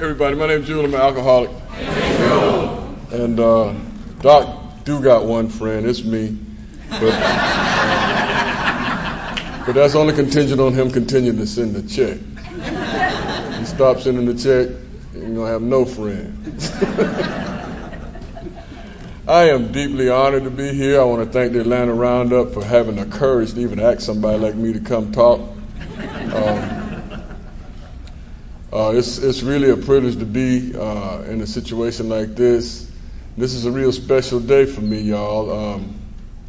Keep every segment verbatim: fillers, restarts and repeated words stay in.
everybody. My name's Jewel. I'm an alcoholic. And uh, Doc do got one friend. It's me. But, uh, but that's only contingent on him continuing to send the check. He stops sending the check, you're going to have no friends. I am deeply honored to be here. I want to thank the Atlanta Roundup for having the courage to even ask somebody like me to come talk. Um, uh, it's, it's really a privilege to be uh, in a situation like this. This is a real special day for me, y'all. Um,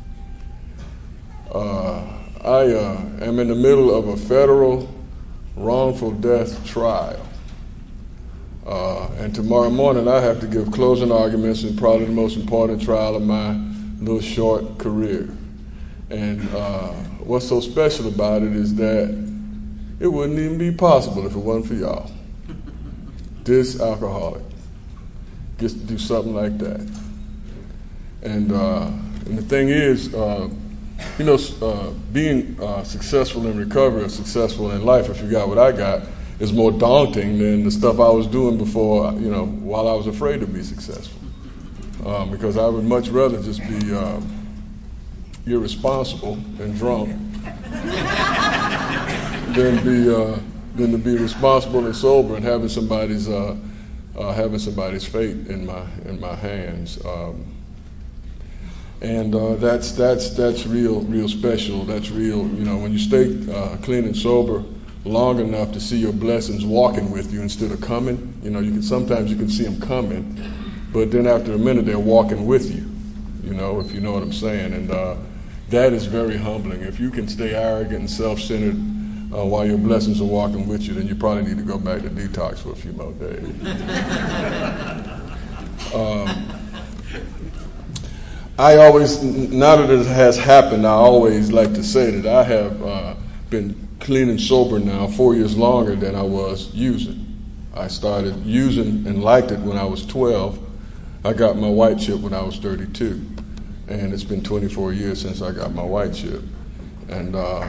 uh, I uh, am in the middle of a federal wrongful death trial. Uh, and tomorrow morning I have to give closing arguments in probably the most important trial of my little short career. And uh, what's so special about it is that it wouldn't even be possible if it wasn't for y'all. This alcoholic gets to do something like that. And, uh, and the thing is, uh, you know, uh, being uh, successful in recovery or successful in life, if you got what I got, is more daunting than the stuff I was doing before, you know, while I was afraid to be successful. Um, because I would much rather just be uh, irresponsible and drunk than be uh, than to be responsible and sober and having somebody's uh, uh, having somebody's fate in my in my hands. Um, and uh, that's that's that's real real special. That's real. You know, when you stay uh, clean and sober long enough to see your blessings walking with you instead of coming. You know, you can sometimes you can see them coming, but then after a minute they're walking with you. You know, if you know what I'm saying. And uh, that is very humbling. If you can stay arrogant and self-centered uh, while your blessings are walking with you, then you probably need to go back to detox for a few more days. um, I always, now that it has happened, I always like to say that I have uh, been clean and sober now four years longer than I was using. I started using and liked it when I was twelve. I got my white chip when I was thirty-two. And it's been twenty-four years since I got my white chip. And uh,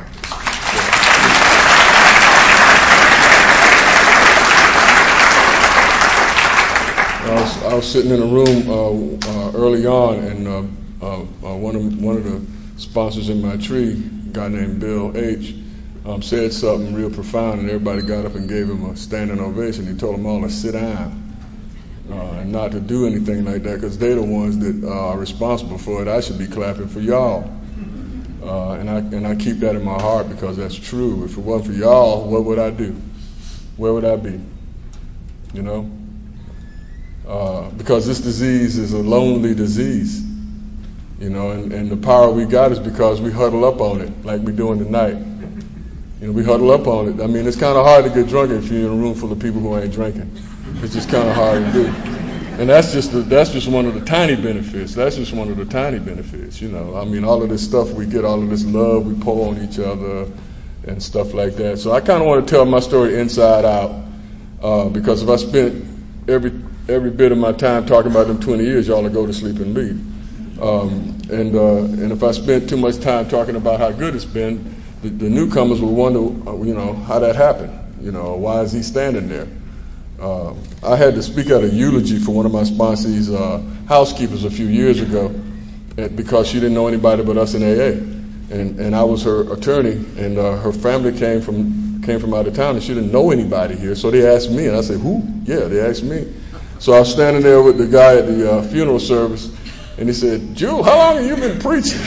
I, was, I was sitting in a room uh, uh, early on, and uh, uh, uh, one of one of the sponsors in my tree, a guy named Bill H., Um, said something real profound, and everybody got up and gave him a standing ovation. He told them all to sit down uh, and not to do anything like that, because they're the ones that uh, are responsible for it. I should be clapping for y'all, uh, and I and I keep that in my heart because that's true. If it wasn't for y'all, what would I do? Where would I be? You know, uh, because this disease is a lonely disease. You know, and, and the power we got is because we huddle up on it like we're doing tonight. You know, we huddle up on it. I mean, it's kind of hard to get drunk if you're in a room full of people who ain't drinking. It's just kind of hard to do. And that's just the, that's just one of the tiny benefits. That's just one of the tiny benefits, you know. I mean, all of this stuff we get, all of this love we pour on each other and stuff like that. So I kind of want to tell my story inside out uh, because if I spent every every bit of my time talking about them twenty years, y'all will go to sleep and leave. Um, and uh, and if I spent too much time talking about how good it's been, The, the newcomers will wonder, you know, how that happened. You know, why is he standing there? Uh, I had to speak at a eulogy for one of my sponsees' uh, housekeepers a few years ago because she didn't know anybody but us in A A, and and I was her attorney, and uh, her family came from came from out of town, and she didn't know anybody here, so they asked me, and I said, who? Yeah, they asked me. So I was standing there with the guy at the uh, funeral service, and he said, Jewel, how long have you been preaching?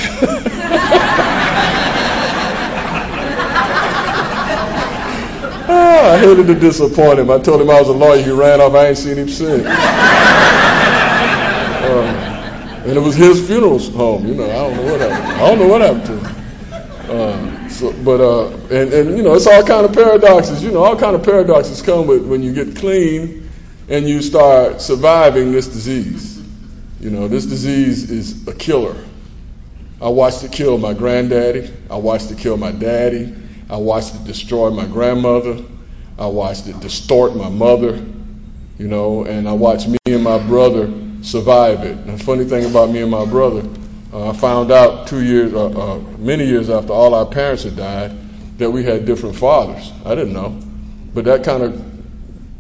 I hated to disappoint him. I told him I was a lawyer. He ran off. I ain't seen him since. uh, and it was his funeral home. You know, I don't know what happened. I don't know what happened to him. Uh, so, but uh, and and you know, it's all kind of paradoxes. You know, all kind of paradoxes come with when you get clean and you start surviving this disease. You know, this disease is a killer. I watched it kill my granddaddy. I watched it kill my daddy. I watched it destroy my grandmother. I watched it distort my mother, you know, and I watched me and my brother survive it. And the funny thing about me and my brother, uh, I found out two years, uh, uh, many years after all our parents had died, that we had different fathers. I didn't know, but that kind of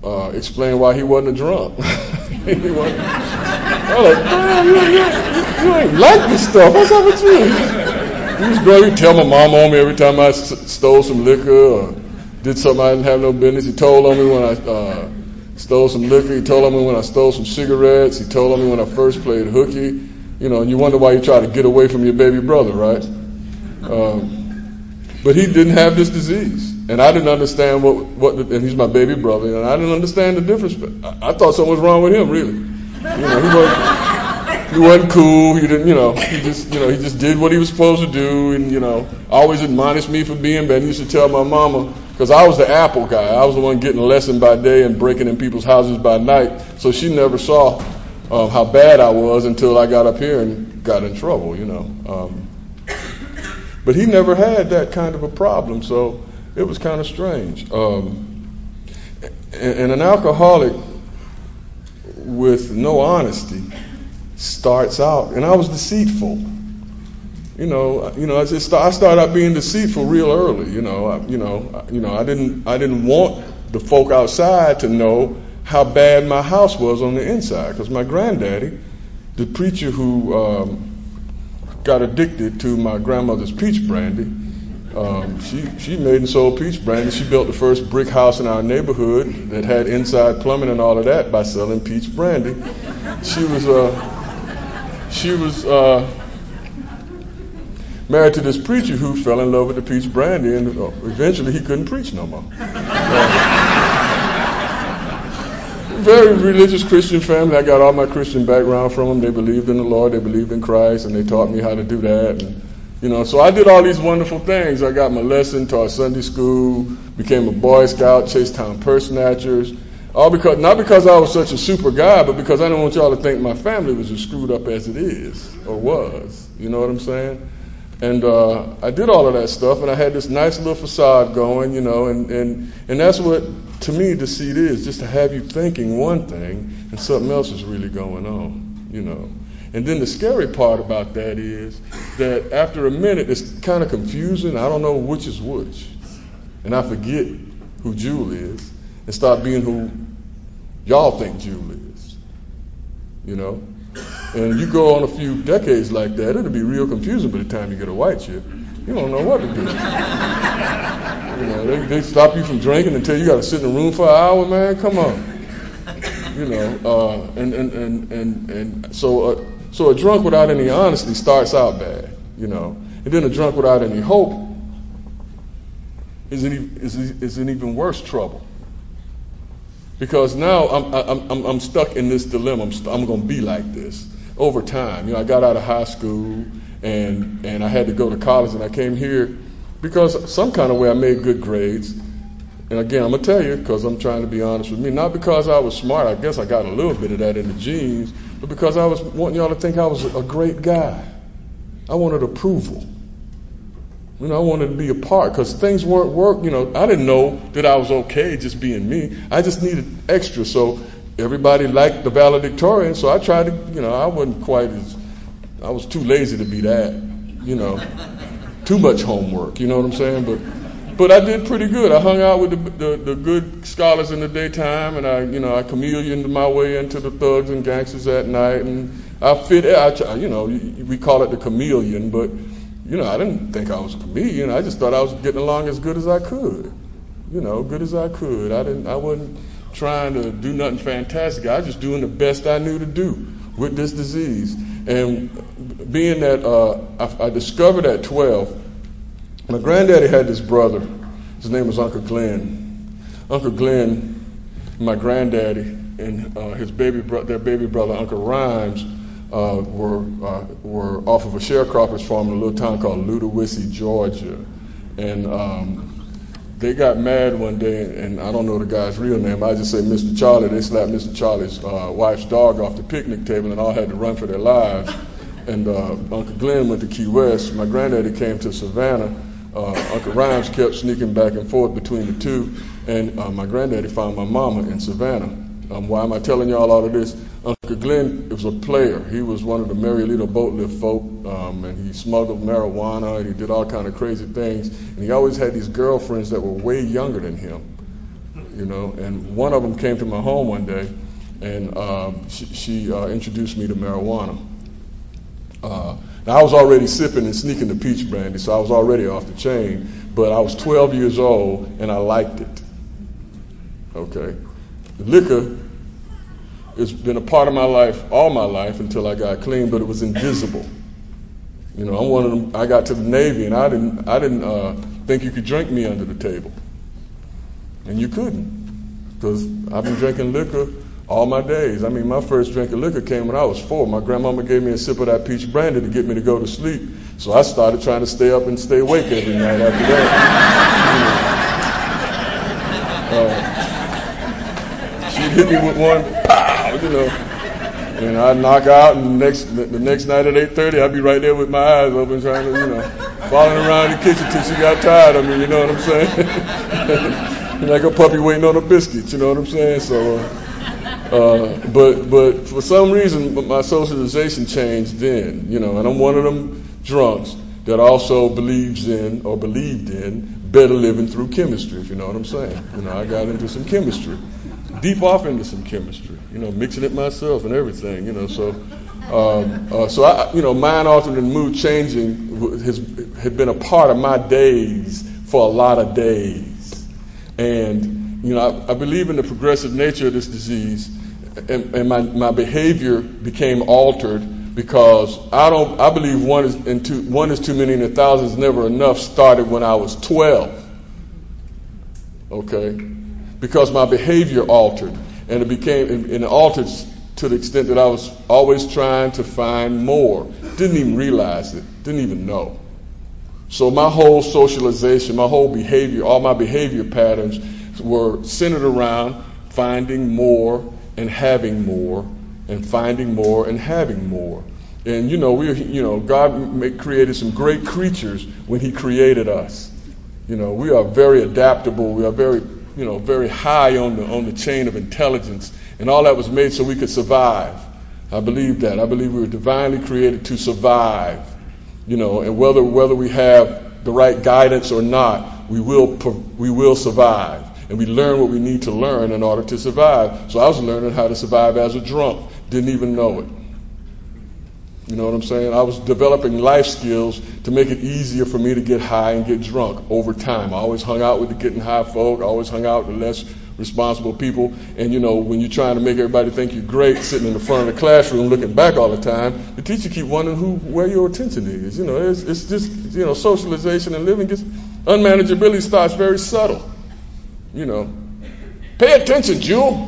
uh, explain why he wasn't a drunk. he wasn't, I was like, man, you, you, you ain't like this stuff. What's up with you? He was great. He'd tell my mom on me every time I s- stole some liquor or did something I didn't have no business. He told on me when I uh, stole some liquor. He told on me when I stole some cigarettes. He told on me when I first played hooky. You know, and you wonder why you try to get away from your baby brother, right? Um, but he didn't have this disease. And I didn't understand what, what the, and he's my baby brother, and I didn't understand the difference. I, I thought something was wrong with him, really. You know, he wasn't, he wasn't cool. He didn't, you know, he just, you know, he just did what he was supposed to do, and, you know, always admonished me for being bad. He used to tell my mama, because I was the apple guy. I was the one getting a lesson by day and breaking in people's houses by night. So she never saw um, how bad I was until I got up here and got in trouble, you know. Um, but he never had that kind of a problem, so it was kind of strange. Um, and, and an alcoholic with no honesty starts out, and I was deceitful. You know, you know, I just I started out being deceitful real early. You know, I, you know, you know, I didn't I didn't want the folk outside to know how bad my house was on the inside, because my granddaddy, the preacher who um, got addicted to my grandmother's peach brandy. Um, she she made and sold peach brandy. She built the first brick house in our neighborhood that had inside plumbing and all of that by selling peach brandy. She was uh she was uh married to this preacher who fell in love with the peach brandy, and uh, eventually he couldn't preach no more. Uh, very religious Christian family. I got all my Christian background from them. They believed in the Lord. They believed in Christ, and they taught me how to do that. And, You know, so I did all these wonderful things. I got my lesson, taught Sunday school, became a Boy Scout, chased town purse snatchers. All because, not because I was such a super guy, but because I didn't want y'all to think my family was as screwed up as it is, or was. You know what I'm saying? And uh, I did all of that stuff, and I had this nice little facade going, you know, and, and, and that's what, to me, deceit is, just to have you thinking one thing and something else is really going on, you know. And then the scary part about that is that after a minute, it's kind of confusing. I don't know which is which. And I forget who Jewel is and start being who y'all think Jewel is, you know. And you go on a few decades like that, it'll be real confusing by the time you get a white chick. You don't know what to do. You know, they, they stop you from drinking and tell you you got to sit in a room for an hour, man. Come on. You know, uh, and, and, and, and, and so, uh, so a drunk without any honesty starts out bad, you know. And then a drunk without any hope is in, is, is in even worse trouble. Because now I'm, I'm, I'm, I'm stuck in this dilemma. I'm, st- I'm going to be like this over time. You know, I got out of high school and, and I had to go to college, and I came here because some kind of way I made good grades. And again, I'm going to tell you, because I'm trying to be honest with me, not because I was smart. I guess I got a little bit of that in the genes, but because I was wanting y'all to think I was a great guy. I wanted approval. You know, I wanted to be a part, because things weren't work. You know, I didn't know that I was okay just being me. I just needed extra. So everybody liked the valedictorian. So I tried to, you know, I wasn't quite as, I was too lazy to be that, you know, too much homework. You know what I'm saying? But But I did pretty good. I hung out with the, the, the good scholars in the daytime, and I, you know, I chameleoned my way into the thugs and gangsters at night, and I fit. I, you know, we call it the chameleon, but you know, I didn't think I was a chameleon. I just thought I was getting along as good as I could. You know, good as I could. I didn't. I wasn't trying to do nothing fantastic. I was just doing the best I knew to do with this disease. And being that uh, I, I discovered at twelve. My granddaddy had this brother. His name was Uncle Glenn. Uncle Glenn, my granddaddy, and uh, his baby bro- their baby brother, Uncle Rhymes, uh, were uh, were off of a sharecropper's farm in a little town called Ludowici, Georgia. And um, they got mad one day, and I don't know the guy's real name. I just say Mister Charlie. They slapped Mister Charlie's uh, wife's dog off the picnic table, and all had to run for their lives. And uh, Uncle Glenn went to Key West. My granddaddy came to Savannah. Uh, Uncle Rhymes kept sneaking back and forth between the two, and uh, my granddaddy found my mama in Savannah. Um, why am I telling y'all all of this? Uncle Glenn was a player. He was one of the Mariolito boat lift folk, um, and he smuggled marijuana, and he did all kind of crazy things. And he always had these girlfriends that were way younger than him. you know. And one of them came to my home one day, and uh, she, she uh, introduced me to marijuana. Uh, now, I was already sipping and sneaking the peach brandy, so I was already off the chain. But I was twelve years old, and I liked it. Okay, liquor has been a part of my life all my life until I got clean, but it was invisible. You know, I'm one of them. I got to the Navy, and I didn't, I didn't uh, think you could drink me under the table, and you couldn't, because I've been drinking liquor all my days. I mean, my first drink of liquor came when I was four. My grandmama gave me a sip of that peach brandy to get me to go to sleep, so I started trying to stay up and stay awake every night after that. You know. uh, she'd hit me with one, pow, you know. And I'd knock out, and the next the next night at eight thirty, I'd be right there with my eyes open, trying to, you know, following around the kitchen till she got tired of me, you know what I'm saying? Like a puppy waiting on a biscuit, you know what I'm saying? So, uh, uh, but but for some reason, my socialization changed then, you know, and I'm one of them drunks that also believes in, or believed in, better living through chemistry, if you know what I'm saying. You know, I got into some chemistry. Deep off into some chemistry, you know, mixing it myself and everything, you know. So, um, uh, so I, you know, mind altering and mood changing has had been a part of my days for a lot of days, and you know, I, I believe in the progressive nature of this disease, and, and my my behavior became altered because I don't. I believe one is and two, one is too many and a thousand is never enough. Started when I was twelve. Okay. Because my behavior altered, and it became and it altered to the extent that I was always trying to find more. Didn't even realize it. Didn't even know. So my whole socialization, my whole behavior, all my behavior patterns were centered around finding more and having more, and finding more and having more. And you know, we, you know, God made, created some great creatures when He created us. You know, we are very adaptable. We are very you know, very high on the on the chain of intelligence, and all that was made so we could survive. I believe that. I believe we were divinely created to survive. You know, and whether whether we have the right guidance or not, we will we will survive, and we learn what we need to learn in order to survive. So I was learning how to survive as a drunk. Didn't even know it. You know what I'm saying? I was developing life skills to make it easier for me to get high and get drunk over time. I always hung out with the getting high folk. I always hung out with less responsible people. And, you know, when you're trying to make everybody think you're great, sitting in the front of the classroom looking back all the time, the teacher keep wondering who, where your attention is. You know, it's, it's just, you know, socialization and living gets, unmanageability starts very subtle. You know, pay attention, Jewel.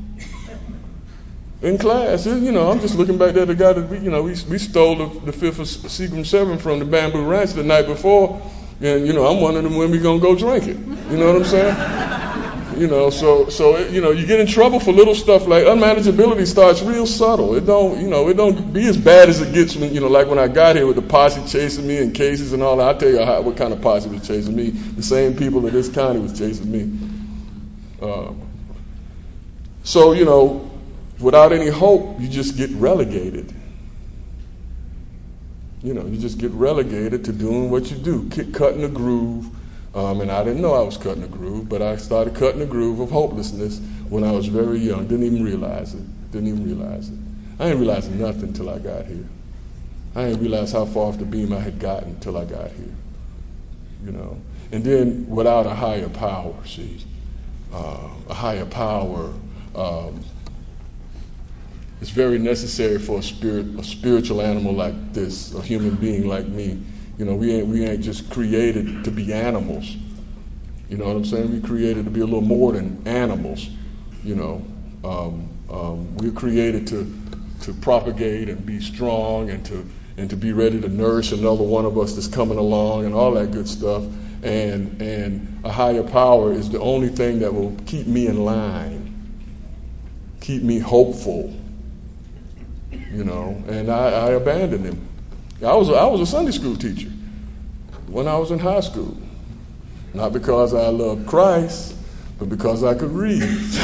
In class, you know, I'm just looking back there. The guy that we, you know, we we stole the, the fifth of Seagram Seven from the Bamboo Ranch the night before, and you know, I'm wondering when we gonna go drink it. You know what I'm saying? You know, so so it, you know, you get in trouble for little stuff like unmanageability starts real subtle. It don't, you know, it don't be as bad as it gets when, you know, like when I got here with the posse chasing me and cases and all that. I'll tell you how, what kind of posse was chasing me. The same people that this county was chasing me. Uh, so you know. Without any hope, you just get relegated. You know, you just get relegated to doing what you do, Keep cutting the groove. Um, and I didn't know I was cutting the groove, but I started cutting the groove of hopelessness when I was very young. Didn't even realize it. Didn't even realize it. I didn't realize nothing until I got here. I didn't realize how far off the beam I had gotten until I got here. You know, and then without a higher power, see, uh, a higher power. Um, It's very necessary for a spirit, a spiritual animal like this, a human being like me. You know, we ain't we ain't just created to be animals. You know what I'm saying? We created to be a little more than animals. You know, um, um, we're created to to propagate and be strong and to and to be ready to nourish another one of us that's coming along and all that good stuff. And and a higher power is the only thing that will keep me in line, keep me hopeful. You know, and I, I abandoned him. I was I was a Sunday school teacher when I was in high school, not because I loved Christ, but because I could read.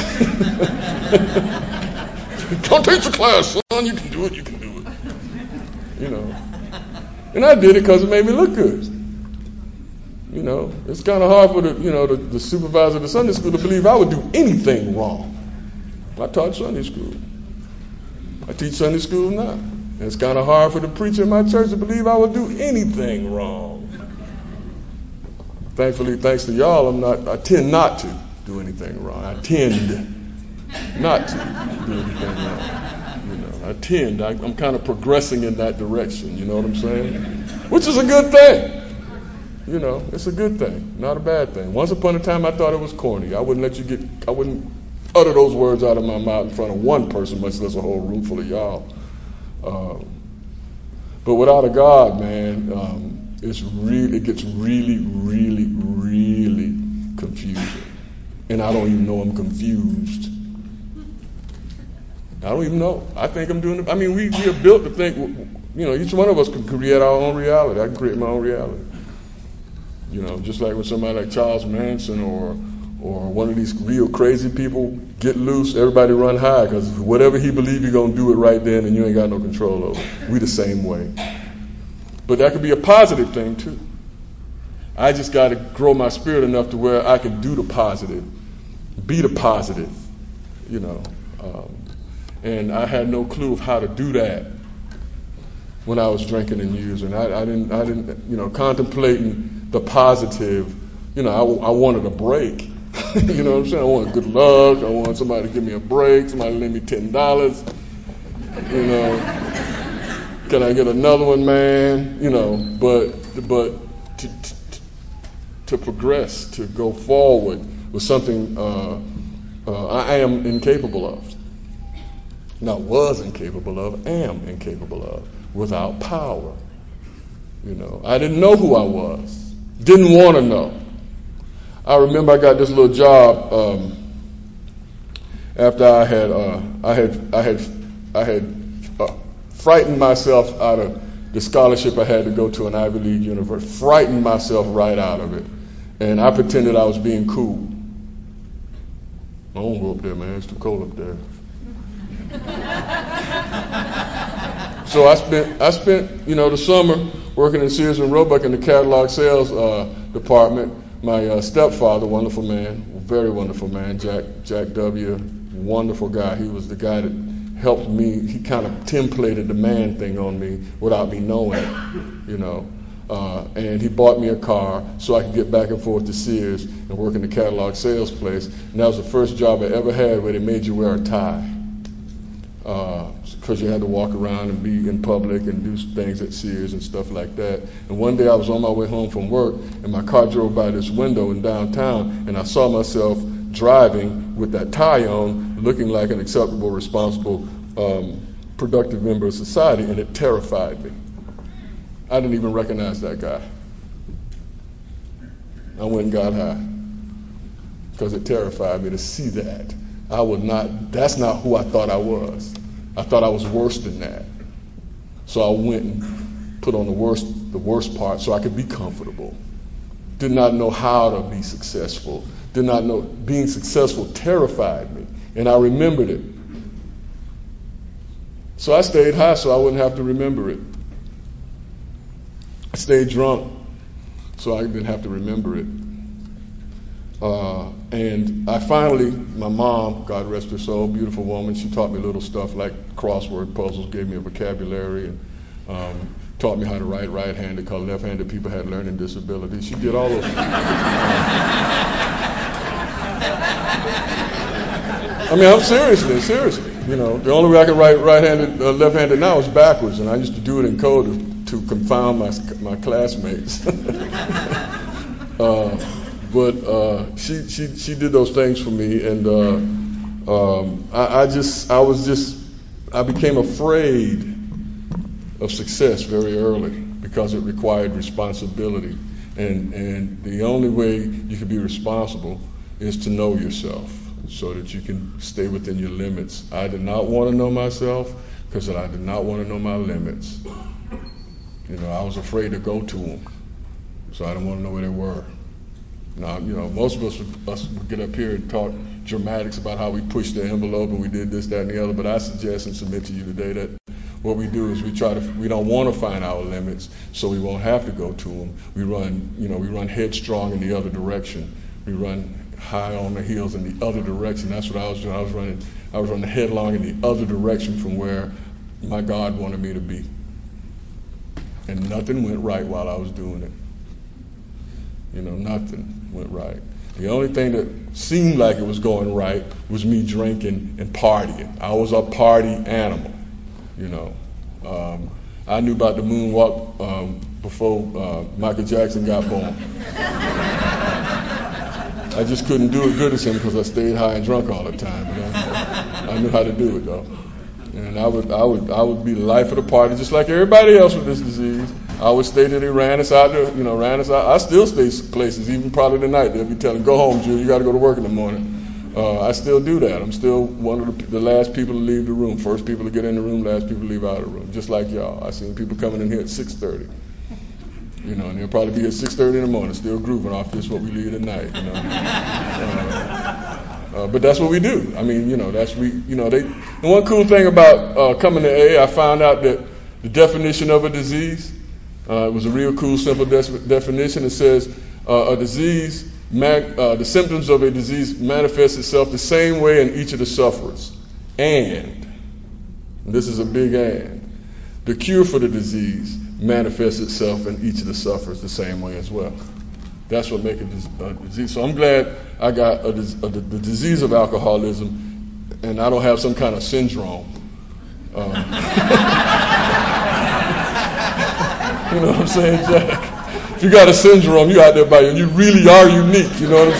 Don't teach a class, son. You can do it. You can do it. You know, and I did it because it made me look good. You know, it's kind of hard for the, you know, the, the supervisor of the Sunday school to believe I would do anything wrong. I taught Sunday school. I teach Sunday school now. And it's kind of hard for the preacher in my church to believe I would do anything wrong. Thankfully, thanks to y'all, I'm not. I tend not to do anything wrong. I tend not to do anything wrong. You know, I tend. I, I'm kind of progressing in that direction. You know what I'm saying? Which is a good thing. You know, it's a good thing, not a bad thing. Once upon a time, I thought it was corny. I wouldn't let you get. I wouldn't utter those words out of my mouth in front of one person, much less a whole room full of y'all. Um, but without a God, man, um, it's really, it gets really, really, really confusing. And I don't even know I'm confused. I don't even know. I think I'm doing it. I mean, we, we are built to think, you know, each one of us can create our own reality. I can create my own reality. You know, just like with somebody like Charles Manson or or one of these real crazy people get loose, everybody run high because whatever he believes, you're going to do it right then and you ain't got no control over it. We the same way. But that could be a positive thing too. I just got to grow my spirit enough to where I can do the positive, be the positive, you know. Um, and I had no clue of how to do that when I was drinking and using. I, I didn't, I didn't, you know, contemplating the positive. You know, I, I wanted a break. You know what I'm saying? I wanted good luck. I wanted somebody to give me a break. Somebody to lend me ten dollars. You know, can I get another one, man? You know, but but to to, to progress, to go forward with something uh, uh, I am incapable of. Not was incapable of, am incapable of, without power. You know, I didn't know who I was. Didn't want to know. I remember I got this little job um, after I had uh, I had I had I had uh, frightened myself out of the scholarship I had to go to an Ivy League university. Frightened myself right out of it, and I pretended I was being cool. I don't go up there, man. It's too cold up there. So I spent I spent you know the summer working in Sears and Roebuck in the catalog sales uh, department. My uh, stepfather, wonderful man, very wonderful man, Jack Jack W., wonderful guy. He was the guy that helped me. He kind of templated the man thing on me without me knowing, you know. Uh, and he bought me a car so I could get back and forth to Sears and work in the catalog sales place. And that was the first job I ever had where they made you wear a tie. Because uh, you had to walk around and be in public and do things at Sears and stuff like that. And one day I was on my way home from work, and my car drove by this window in downtown, and I saw myself driving with that tie on, looking like an acceptable, responsible, um, productive member of society, and it terrified me. I didn't even recognize that guy. I went and got high because it terrified me to see that. I would not, that's not who I thought I was. I thought I was worse than that. So I went and put on the worst, the worst part so I could be comfortable. Did not know how to be successful. Did not know, being successful terrified me. And I remembered it. So I stayed high so I wouldn't have to remember it. I stayed drunk so I didn't have to remember it. Uh, and I finally, my mom, God rest her soul, beautiful woman, she taught me little stuff like crossword puzzles, gave me a vocabulary, and um, taught me how to write right-handed because left-handed people had learning disabilities. She did all those things. I mean, I'm seriously, seriously. You know, the only way I can write right-handed, uh, left-handed now is backwards, and I used to do it in code to, to confound my my classmates. uh, But uh, she, she she did those things for me, and uh, um, I, I just I was just I became afraid of success very early because it required responsibility, and and the only way you can be responsible is to know yourself so that you can stay within your limits. I did not want to know myself because I did not want to know my limits. You know, I was afraid to go to them, so I didn't want to know where they were. Now, you know, most of us would, us would get up here and talk dramatics about how we pushed the envelope and we did this, that, and the other, but I suggest and submit to you today that what we do is we try to, we don't want to find our limits, so we won't have to go to them. We run, you know, we run headstrong in the other direction. We run high on the heels in the other direction. That's what I was doing. I was running, I was running headlong in the other direction from where my God wanted me to be. And nothing went right while I was doing it. You know, nothing went right. The only thing that seemed like it was going right was me drinking and partying. I was a party animal, you know. Um, I knew about the moonwalk um, before uh, Michael Jackson got born. I just couldn't do it good as him because I stayed high and drunk all the time. But I, I knew how to do it though, and I would, I would, I would be the life of the party, just like everybody else with this disease. I would stay till they ran us out there, you know, ran us out. I still stay places, even probably tonight. They'll be telling, "Go home, Jude. You got to go to work in the morning." Uh, I still do that. I'm still one of the, the last people to leave the room, first people to get in the room, last people to leave out of the room, just like y'all. I seen people coming in here at six thirty. You know, and they'll probably be at six thirty in the morning, still grooving off this what we leave at night. You know, uh, uh, but that's what we do. I mean, you know, that's we. You know, they. The one cool thing about uh, coming to A A, I found out that the definition of a disease. Uh, it was a real cool, simple de- definition. It says uh, a disease, mag- uh, the symptoms of a disease manifest itself the same way in each of the sufferers. And, and this is a big and, the cure for the disease manifests itself in each of the sufferers the same way as well. That's what makes a, a disease. So I'm glad I got a, a, the, the disease of alcoholism, and I don't have some kind of syndrome. Um, You know what I'm saying, Jack? If you got a syndrome, you out there by you, and you really are unique. You know what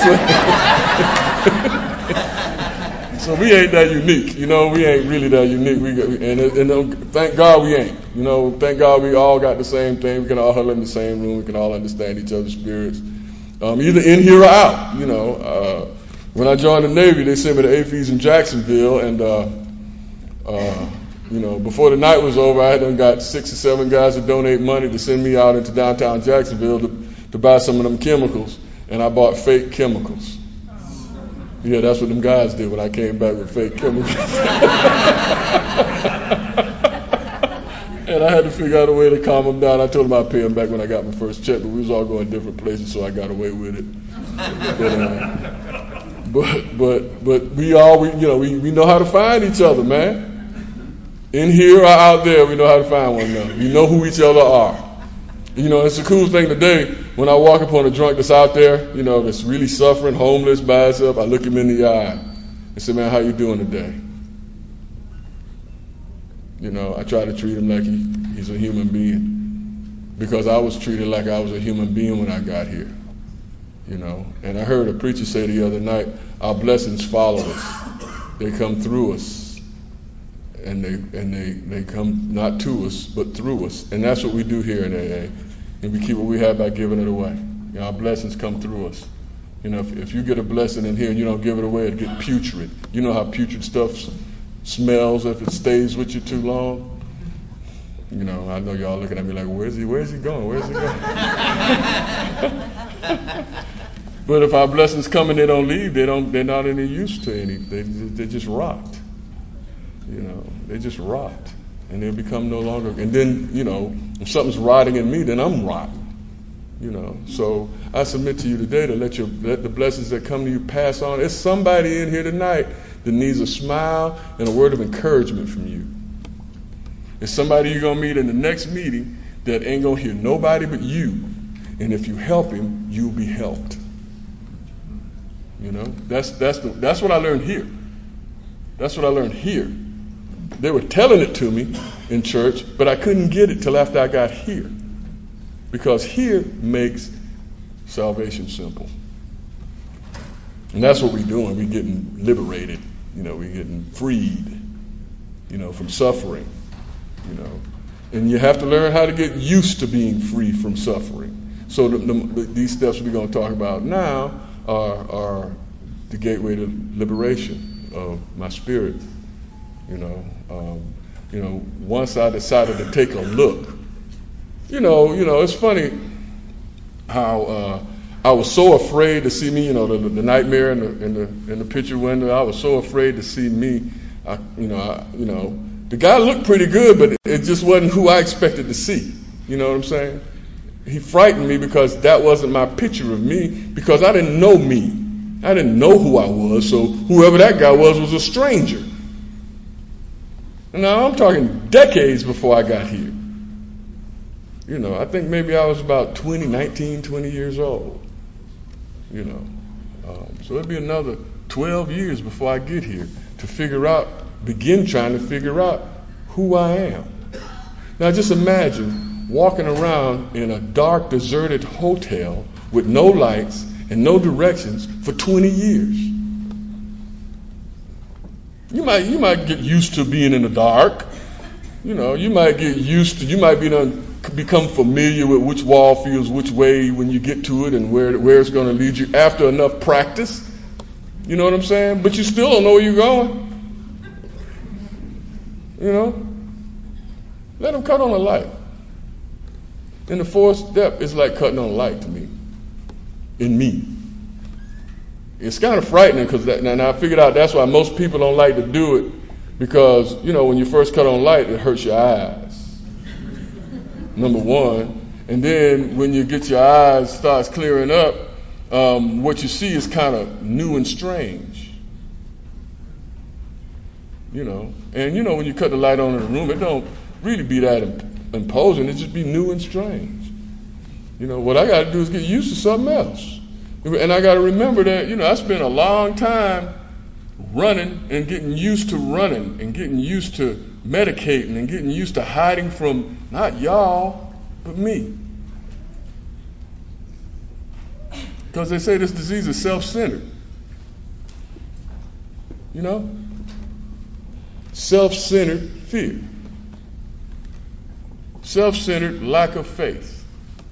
I'm saying? So we ain't that unique. You know, we ain't really that unique. We got, and, and thank God we ain't. You know, thank God we all got the same thing. We can all huddle in the same room. We can all understand each other's spirits, um, either in here or out. You know, uh, when I joined the Navy, they sent me to A F E's in Jacksonville, and uh, uh, you know, before the night was over, I had done got six or seven guys to donate money to send me out into downtown Jacksonville to, to buy some of them chemicals, and I bought fake chemicals. Yeah, that's what them guys did when I came back with fake chemicals. And I had to figure out a way to calm them down. I told them I'd pay them back when I got my first check, but we was all going different places, so I got away with it. But, uh, but, but, but we all, we, you know, we, we know how to find each other, man. In here or out there, we know how to find one another. We know who each other are. You know, it's a cool thing today when I walk upon a drunk that's out there, you know, that's really suffering, homeless by himself. I look him in the eye and say, "Man, how you doing today?" You know, I try to treat him like he, he's a human being, because I was treated like I was a human being when I got here. You know, and I heard a preacher say the other night, our blessings follow us. They come through us. And they and they, they come not to us, but through us. And that's what we do here in A A. And we keep what we have by giving it away. You know, our blessings come through us. You know, if, if you get a blessing in here and you don't give it away, it'll get putrid. You know how putrid stuff smells if it stays with you too long? You know, I know y'all looking at me like, where's he, where's he going? Where's he going? But if our blessings come and they don't leave, they don't, they're not any use to any. They, they just rot. You know, they just rot, and they become no longer. And then, you know, if something's rotting in me, then I'm rotten. You know, so I submit to you today to let your let the blessings that come to you pass on. There's somebody in here tonight that needs a smile and a word of encouragement from you. There's somebody you're gonna meet in the next meeting that ain't gonna hear nobody but you, and if you help him, you'll be helped. You know, that's that's the that's what I learned here. That's what I learned here. They were telling it to me in church, but I couldn't get it till after I got here. Because here makes salvation simple. And that's what we're doing. We're getting liberated. You know, we're getting freed, you know, from suffering. You know, and you have to learn how to get used to being free from suffering. So the, the, these steps we're going to talk about now are, are the gateway to liberation of my spirit. You know, um, you know. Once I decided to take a look, you know, you know, it's funny how uh, I was so afraid to see me. You know, the, the nightmare in the in the in the picture window. I was so afraid to see me. I, you know, I, you know, The guy looked pretty good, but it just wasn't who I expected to see. You know what I'm saying? He frightened me because that wasn't my picture of me, because I didn't know me. I didn't know who I was, so whoever that guy was was a stranger. Now, I'm talking decades before I got here. You know, I think maybe I was about twenty, nineteen, twenty years old. You know, um, so it'd be another twelve years before I get here to figure out, begin trying to figure out who I am. Now, just imagine walking around in a dark, deserted hotel with no lights and no directions for twenty years. You might you might get used to being in the dark. You know, you might get used to, you might be done, become familiar with which wall feels which way when you get to it and where where it's going to lead you after enough practice. You know what I'm saying? But you still don't know where you're going. You know? Let them cut on a light. And the fourth step is like cutting on a light to me. In me. It's kind of frightening because that, now, now I figured out that's why most people don't like to do it, because, you know, when you first cut on light, it hurts your eyes. Number one. And then when you get your eyes starts clearing up, um, what you see is kind of new and strange. You know, and you know when you cut the light on in the room, it don't really be that imposing. It just be new and strange. You know, what I got to do is get used to something else. And I got to remember that, you know, I spent a long time running and getting used to running and getting used to medicating and getting used to hiding from not y'all, but me. Because they say this disease is self-centered. You know? Self-centered fear. Self-centered lack of faith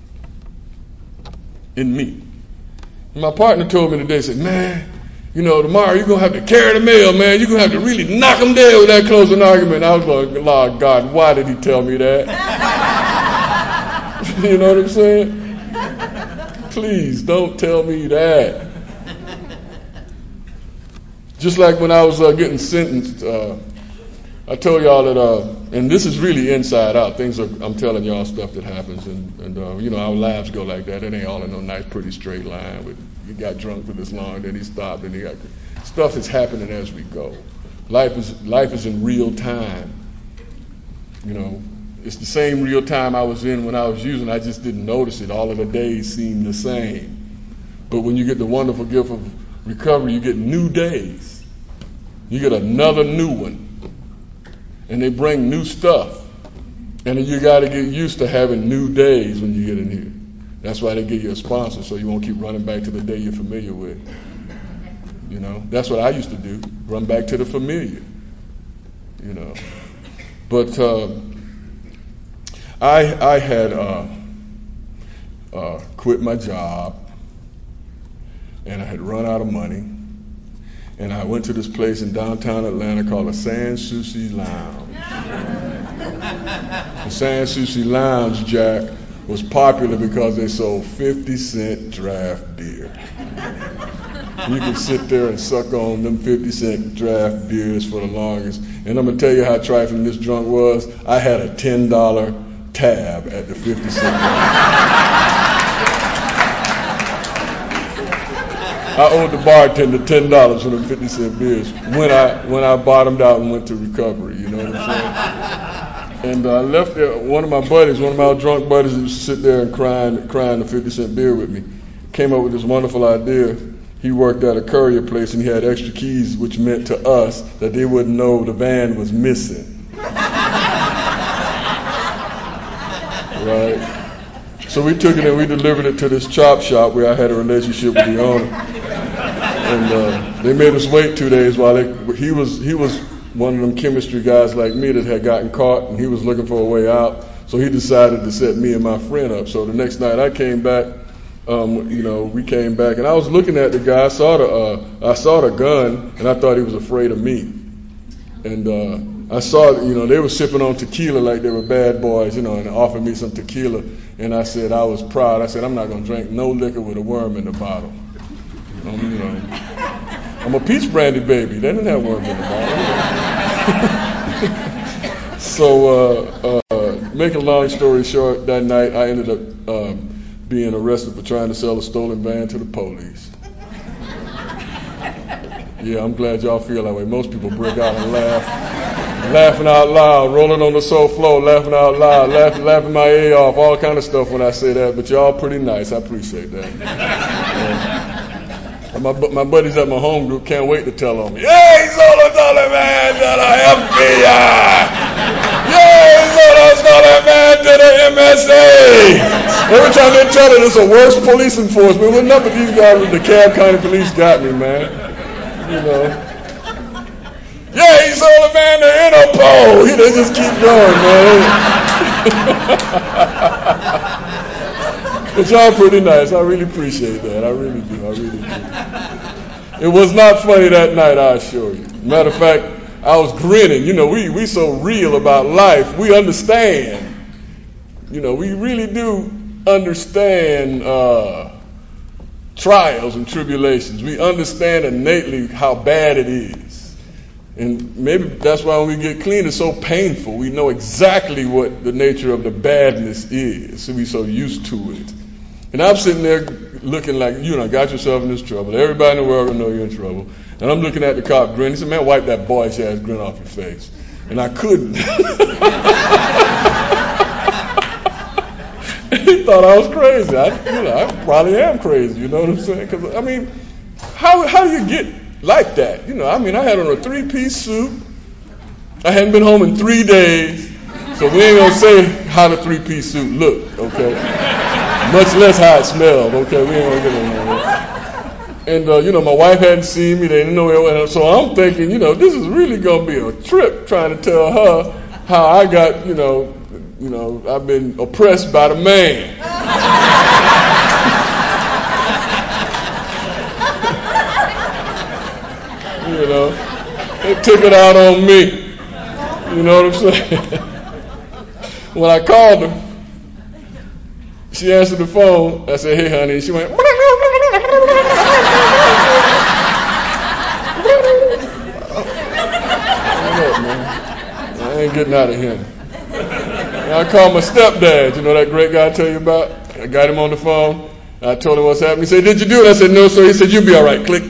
in me. My partner told me today, said, man, you know, tomorrow you're going to have to carry the mail, man. You're going to have to really knock them dead with that closing argument. I was like, Lord God, why did he tell me that? You know what I'm saying? Please don't tell me that. Just like when I was uh, getting sentenced, uh, I told y'all that, uh, and this is really inside out. Things are, I'm telling y'all stuff that happens, and, and uh, you know, our lives go like that. It ain't all in no nice, pretty straight line. With, he got drunk for this long, then he stopped, and he got, stuff is happening as we go. Life is life is in real time. You know, it's the same real time I was in when I was using. I just didn't notice it. All of the days seem the same. But when you get the wonderful gift of recovery, you get new days. You get another new one. And they bring new stuff. And you got to get used to having new days when you get in here. That's why they give you a sponsor, so you won't keep running back to the day you're familiar with. You know, that's what I used to do, run back to the familiar. You know, but uh, I I had uh, uh, quit my job, and I had run out of money. And I went to this place in downtown Atlanta called the Sans Souci Lounge. The Sans Souci Lounge, Jack, was popular because they sold fifty cent draft beer. You could sit there and suck on them fifty cent draft beers for the longest. And I'm going to tell you how trifling this drunk was. I had a ten dollar tab at the fifty cent. I owed the bartender ten dollars for the fifty cent beers when I when I bottomed out and went to recovery. You know what I'm saying? And uh, I left there. One of my buddies, one of my drunk buddies, that used to sit there and crying, crying the fifty cent beer with me, came up with this wonderful idea. He worked at a courier place and he had extra keys, which meant to us that they wouldn't know the van was missing. Right? So we took it and we delivered it to this chop shop where I had a relationship with the owner. And uh, they made us wait two days while they, he was he was one of them chemistry guys like me that had gotten caught, and he was looking for a way out. So he decided to set me and my friend up. So the next night I came back, um, you know, we came back, and I was looking at the guy. I saw the uh, I saw the gun, and I thought he was afraid of me. And uh, I saw, you know, they were sipping on tequila like they were bad boys, you know, and offered me some tequila. And I said I was proud. I said I'm not gonna drink no liquor with a worm in the bottle. Um, you know, I'm a peach brandy baby. They didn't have worms in the bottle. so, uh, uh, making a long story short, that night I ended up um, being arrested for trying to sell a stolen van to the police. Yeah, I'm glad y'all feel that way. Most people break out and laugh, laughing out loud, rolling on the sofa floor, laughing out loud, laughing, laughing my ear off, all kind of stuff when I say that. But y'all pretty nice. I appreciate that. Yeah. My my buddies at my home group can't wait to tell on me. Yeah, he's on the stolen man to the F B I. Yeah, he's on the stolen man to the M S A. Every time they tell it, it's a worse police enforcement. Well, enough of these guys with the Cobb County Police got me, man. You know. Yeah, he's on the man to Interpol. He they just keep going, man. But y'all pretty nice. I really appreciate that. I really do. I really do. It was not funny that night, I assure you. Matter of fact, I was grinning. You know, we we so real about life. We understand. You know, we really do understand uh, trials and tribulations. We understand innately how bad it is. And maybe that's why when we get clean, it's so painful. We know exactly what the nature of the badness is. So we're so used to it. And I'm sitting there looking like, you know, got yourself in this trouble. Everybody in the world will know you're in trouble. And I'm looking at the cop grinning. He said, man, wipe that boyish ass grin off your face. And I couldn't. He thought I was crazy. I, you know, I probably am crazy. You know what I'm saying? Because, I mean, how how do you get like that? You know, I mean, I had on a three-piece suit. I hadn't been home in three days. So we ain't going to say how the three-piece suit looked, okay? Much less how it smelled, okay? We ain't going to get into that. And, uh, you know, my wife hadn't seen me. They didn't know where I went. So I'm thinking, you know, this is really going to be a trip trying to tell her how I got, you know, you know, I've been oppressed by the man. You know, they took it out on me. You know what I'm saying? When I called her, she answered the phone. I said, hey, honey. And she went, look, man, I ain't getting out of here. And I called my stepdad. You know that great guy I tell you about? I got him on the phone. I told him what's happening. He said, did you do it? I said, no, sir. He said, you'll be all right. Click.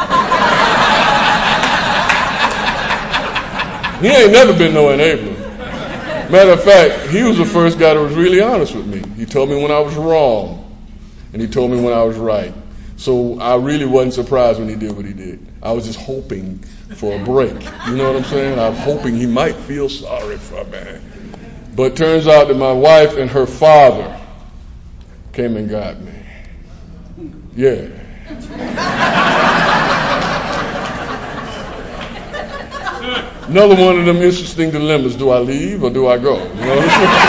He ain't never been no enabler. Matter of fact, he was the first guy that was really honest with me. He told me when I was wrong, and he told me when I was right. So I really wasn't surprised when he did what he did. I was just hoping for a break. You know what I'm saying? I was hoping he might feel sorry for me. But it turns out that my wife and her father came and got me. Yeah. Another one of them interesting dilemmas. Do I leave or do I go? You know what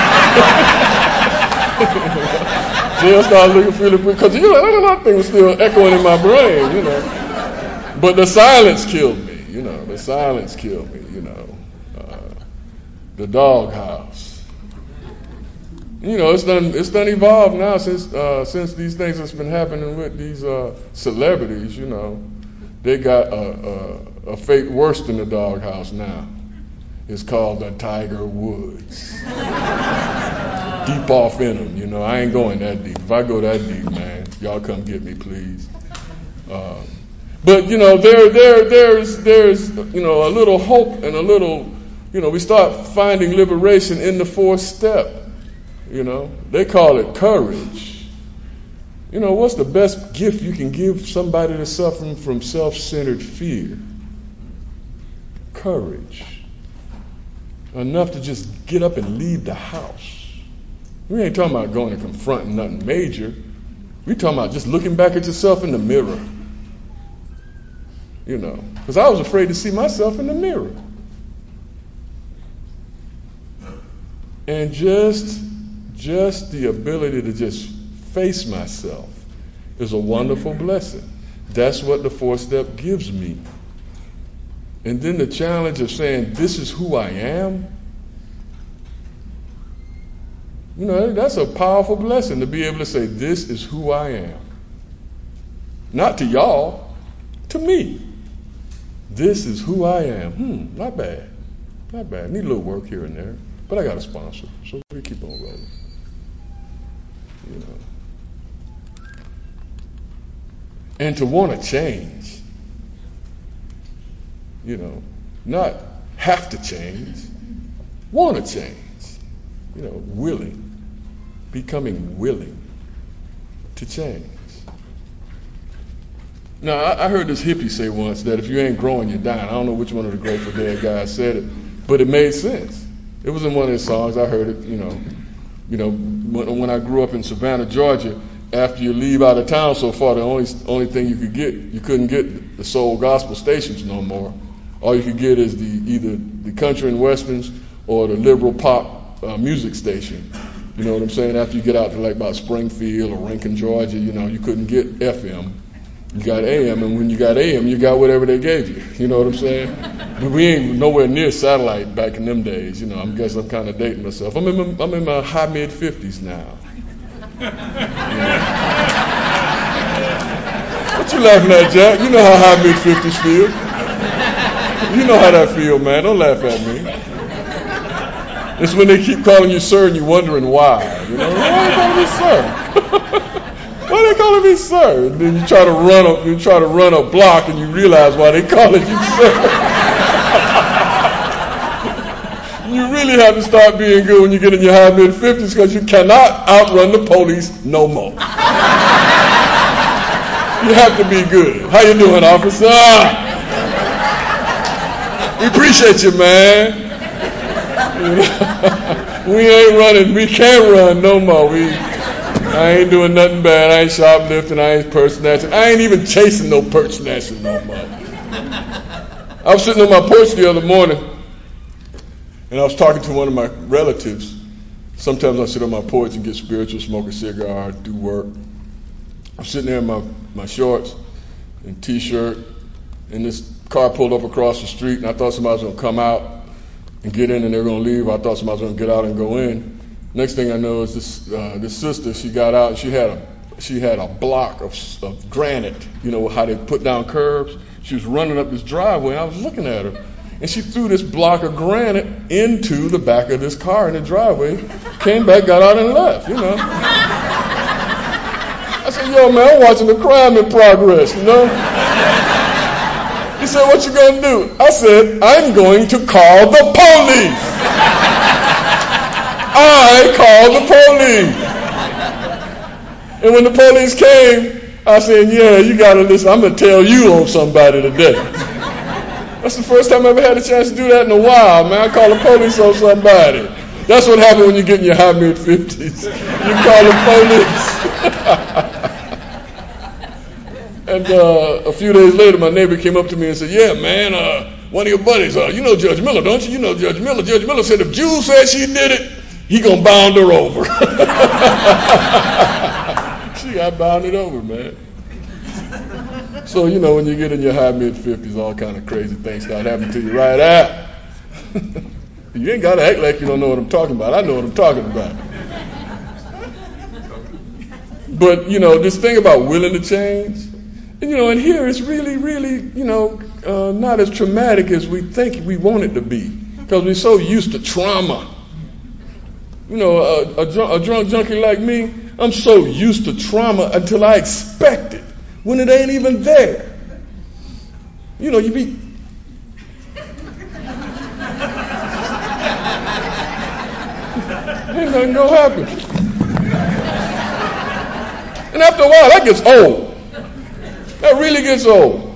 I'm saying? So I started looking, feeling, because, you know, that thing was still echoing in my brain, you know. But the silence killed me, you know. The silence killed me, you know. Uh, the doghouse. You know, it's done. It's done evolved now since uh, since these things that's been happening with these uh, celebrities. You know, they got a, a, a fate worse than the doghouse now. It's called the Tiger Woods. Deep off in them. You know, I ain't going that deep. If I go that deep, man, y'all come get me, please. Um, but you know, there there there's there's you know a little hope and a little, you know, we start finding liberation in the fourth step. You know, they call it courage. You know, what's the best gift you can give somebody that's suffering from self-centered fear? Courage. Enough to just get up and leave the house. We ain't talking about going and confronting nothing major. We talking about just looking back at yourself in the mirror. You know, because I was afraid to see myself in the mirror. And just... Just the ability to just face myself is a wonderful blessing. That's what the fourth step gives me. And then the challenge of saying, this is who I am. You know, that's a powerful blessing to be able to say, this is who I am. Not to y'all, to me. This is who I am. Hmm, not bad. Not bad. Need a little work here and there. But I got a sponsor, so we keep on rolling. You know. And to want to change, you know, not have to change, want to change, you know, willing, becoming willing to change. Now, I, I heard this hippie say once that if you ain't growing, you're dying. I don't know which one of the Grateful Dead guys said it, but it made sense. It was in one of his songs. I heard it, you know. You know, when, when I grew up in Savannah, Georgia, after you leave out of town so far, the only only thing you could get, you couldn't get the soul gospel stations no more. All you could get is the either the country and westerns or the liberal pop uh, music station. You know what I'm saying? After you get out to like about Springfield or Rankin, Georgia, you know, you couldn't get F M. You got A M, and when you got A M, you got whatever they gave you. You know what I'm saying? But we ain't nowhere near satellite back in them days. You know, I guess I'm kind of dating myself. I'm in my, I'm in my high mid fifties now. You know. What you laughing at, Jack? You know how high mid fifties feel. You know how that feel, man. Don't laugh at me. It's when they keep calling you sir and you're wondering why. You know, why are they calling me sir? Why are they calling me sir? And then you try to run a you try to run a block and you realize why they calling you sir. You really have to start being good when you get in your high mid fifties because you cannot outrun the police no more. You have to be good. How you doing, officer? We appreciate you, man. We ain't running. We can't run no more. We, I ain't doing nothing bad. I ain't shoplifting. I ain't purse snatching. I ain't even chasing no purse snatching no more. I was sitting on my porch the other morning, and I was talking to one of my relatives. Sometimes I sit on my porch and get spiritual, smoke a cigar, do work. I'm sitting there in my, my shorts and T-shirt, and this car pulled up across the street, and I thought somebody was going to come out and get in and they're going to leave. I thought somebody was going to get out and go in. Next thing I know is this uh, this sister, she got out and she had a she had a block of, of granite, you know, how they put down curbs. She was running up this driveway, and I was looking at her. And she threw this block of granite into the back of this car in the driveway, came back, got out and left, you know. I said, yo, man, I'm watching the crime in progress, you know. He said, what you gonna do? I said, I'm going to call the police. I called the police. And when the police came, I said, yeah, you gotta listen, I'm gonna tell you on somebody today. That's the first time I ever had a chance to do that in a while, man. I call the police on somebody. That's what happened when you get in your high mid fifties. You call the police. And uh, a few days later, my neighbor came up to me and said, yeah, man, uh, one of your buddies, uh, you know Judge Miller, don't you? You know Judge Miller. Judge Miller said if Jules said she did it, he gonna bound her over. She got bounded over, man. So, you know, when you get in your high mid fifties, all kind of crazy things start happening to you right out. You ain't got to act like you don't know what I'm talking about. I know what I'm talking about. But, you know, this thing about willing to change, and, you know, and here it's really, really, you know, uh, not as traumatic as we think we want it to be, because we're so used to trauma. You know, a, a, drunk, a drunk junkie like me, I'm so used to trauma until I expect it, when it ain't even there. You know, you be... Ain't nothing gonna happen. And after a while, that gets old. That really gets old.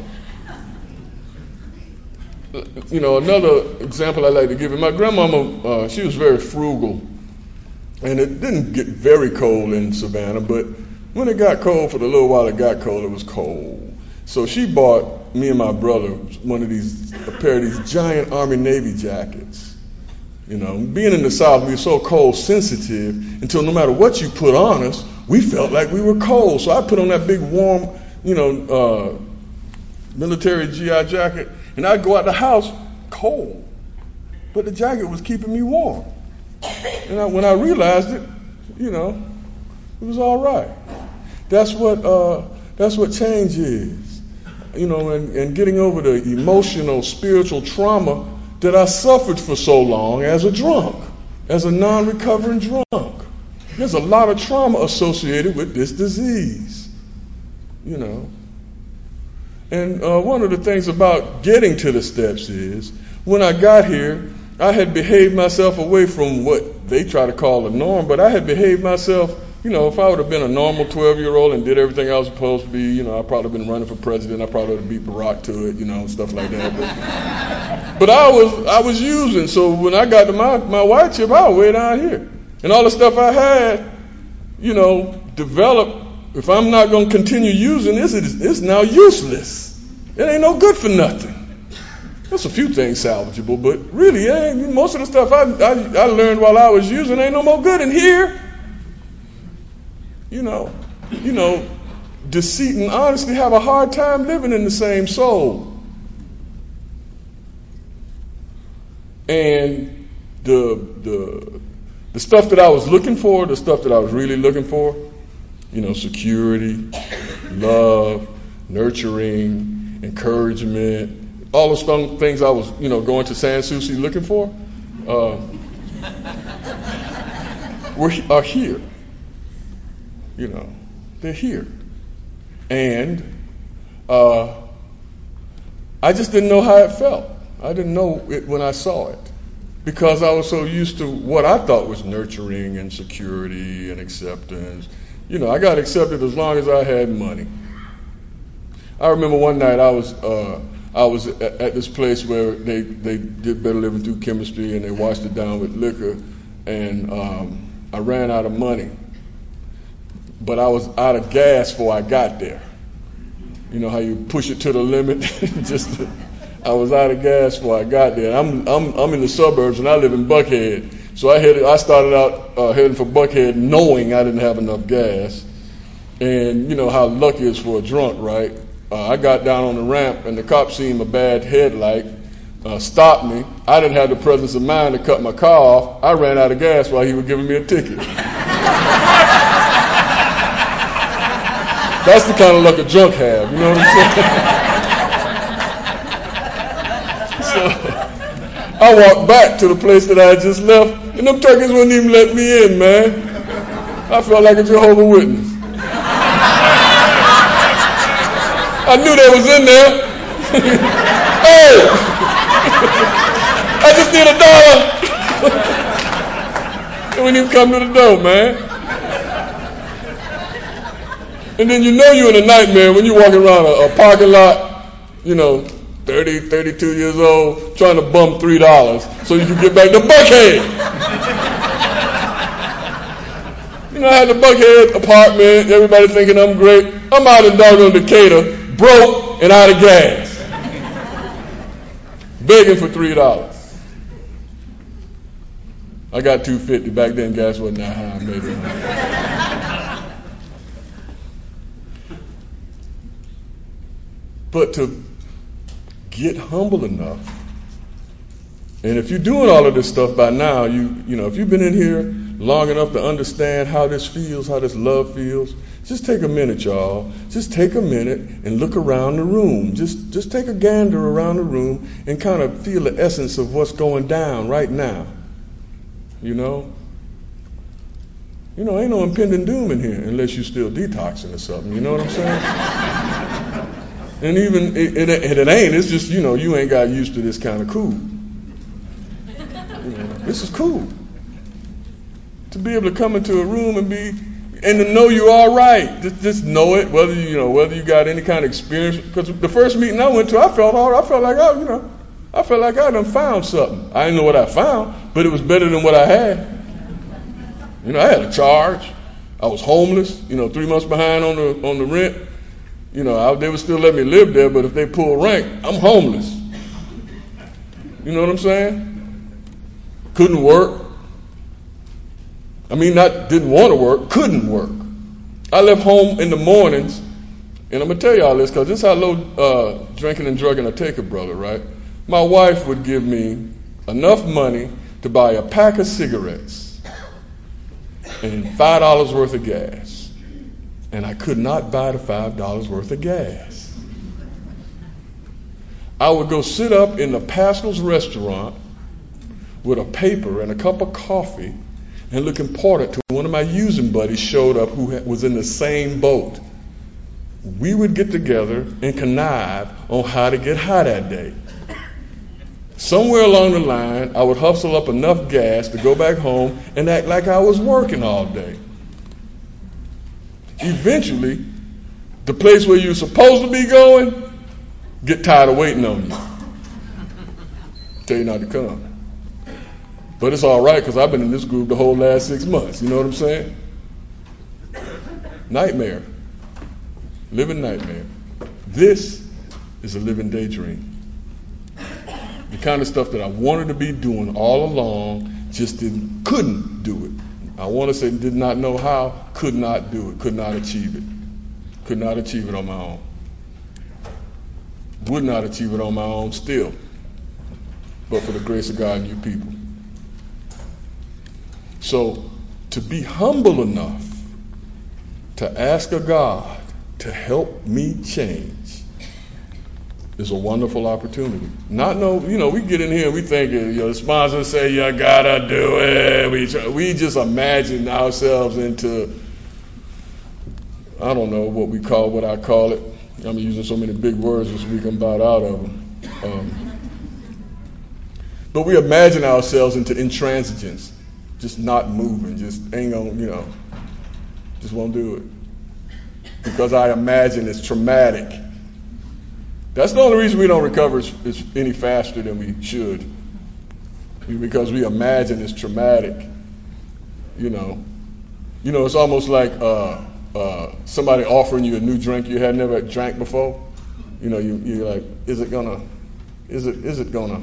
You know, another example I like to give you, my grandmama, uh, she was very frugal. And it didn't get very cold in Savannah, but when it got cold, for the little while it got cold, it was cold. So she bought me and my brother one of these, a pair of these giant Army Navy jackets. You know, being in the South, we were so cold sensitive until no matter what you put on us, we felt like we were cold. So I put on that big warm, you know, uh, military G I jacket, and I'd go out the house cold. But the jacket was keeping me warm. And I, when I realized it, you know, it was all right. That's what uh, that's what change is. You know, and, and getting over the emotional, spiritual trauma that I suffered for so long as a drunk. as a non-recovering drunk. There's a lot of trauma associated with this disease, you know. And uh, one of the things about getting to the steps is, when I got here, I had behaved myself away from what they try to call a norm, but I had behaved myself, you know, if I would have been a normal twelve-year-old and did everything I was supposed to be, you know, I'd probably been running for president. I probably would have beat Barack to it, you know, stuff like that. But, but I was I was using, so when I got to my, my white chip, I was way down here. And all the stuff I had, you know, developed, if I'm not going to continue using this, it's, it's now useless. It ain't no good for nothing. There's a few things salvageable, but really, ain't, most of the stuff I, I, I learned while I was using ain't no more good in here. You know, you know, deceit and honesty have a hard time living in the same soul. And the the the stuff that I was looking for, the stuff that I was really looking for, you know, security, love, nurturing, encouragement, all those things I was, you know, going to Sans Souci looking for, uh, were, are here. You know, they're here. And uh, I just didn't know how it felt. I didn't know it when I saw it, because I was so used to what I thought was nurturing and security and acceptance. You know, I got accepted as long as I had money. I remember one night I was uh, I was at, at this place where they, they did Better Living Through Chemistry, and they washed it down with liquor, and um, I ran out of money. But I was out of gas before I got there. You know how you push it to the limit? Just to, I was out of gas before I got there. I'm I'm I'm in the suburbs and I live in Buckhead, so I headed. I started out uh, heading for Buckhead, knowing I didn't have enough gas. And you know how luck is for a drunk, right? Uh, I got down on the ramp and the cop seen my bad headlight, uh, stopped me. I didn't have the presence of mind to cut my car off. I ran out of gas while he was giving me a ticket. That's the kind of luck a drunk have, you know what I'm saying? So I walked back to the place that I had just left, and them turkeys wouldn't even let me in, man. I felt like a Jehovah's Witness. I knew they was in there. Hey! I just need a dollar. They wouldn't even come to the door, man. And then you know you're in a nightmare when you're walking around a, a parking lot, you know, thirty, thirty-two years old, trying to bum three dollars so you can get back to Buckhead. You know, I had the Buckhead apartment, everybody thinking I'm great. I'm out in doggone Decatur, broke and out of gas, begging for three dollars. I got two fifty. Back then, gas wasn't that high, maybe. But to get humble enough, and if you're doing all of this stuff by now, you you know, if you've been in here long enough to understand how this feels, how this love feels, just take a minute, y'all. Just take a minute and look around the room. Just just take a gander around the room and kind of feel the essence of what's going down right now. You know? You know, ain't no impending doom in here unless you're still detoxing or something. You know what I'm saying? And even it, it, it ain't. It's just, you know, you ain't got used to this kind of cool. You know, this is cool. To be able to come into a room and be, and to know you're all right. Just, just know it. Whether you, you know, whether you got any kind of experience. Because the first meeting I went to, I felt all right. I felt like I, you know, I felt like I done found something. I didn't know what I found, but it was better than what I had. You know, I had a charge. I was homeless. You know, three months behind on the on the rent. You know, I, they would still let me live there, but if they pull rank, I'm homeless. You know what I'm saying? Couldn't work. I mean, not didn't want to work, couldn't work. I left home in the mornings, and I'm going to tell y'all this because this is how low uh, drinking and drugging I take it, brother, right? My wife would give me enough money to buy a pack of cigarettes and five dollars worth of gas. And I could not buy the five dollars worth of gas. I would go sit up in the Pascal's restaurant with a paper and a cup of coffee and look important to one of my using buddies showed up who was in the same boat. We would get together and connive on how to get high that day. Somewhere along the line, I would hustle up enough gas to go back home and act like I was working all day. Eventually, the place where you're supposed to be going, get tired of waiting on you. Tell you not to come. But it's all right because I've been in this group the whole last six months. You know what I'm saying? Nightmare. Living nightmare. This is a living daydream. The kind of stuff that I wanted to be doing all along, just didn't, couldn't do it. I want to say did not know how, could not do it, could not achieve it. Could not achieve it on my own. Would not achieve it on my own still, but for the grace of God and you people. So to be humble enough to ask a God to help me change is a wonderful opportunity. Not no, you know, we get in here and we think, you know, the sponsors say you gotta do it. We try, we just imagine ourselves into, I don't know what we call, what I call it. I'm using so many big words this week, I'm about out of them. Um, but we imagine ourselves into intransigence, just not moving, just ain't gonna, you know, just won't do it. Because I imagine it's traumatic. That's the only reason we don't recover is, is any faster than we should. Because we imagine it's traumatic. You know, you know, it's almost like uh, uh, somebody offering you a new drink you had never drank before. You know, you, you're like, is it gonna, is it, is it gonna?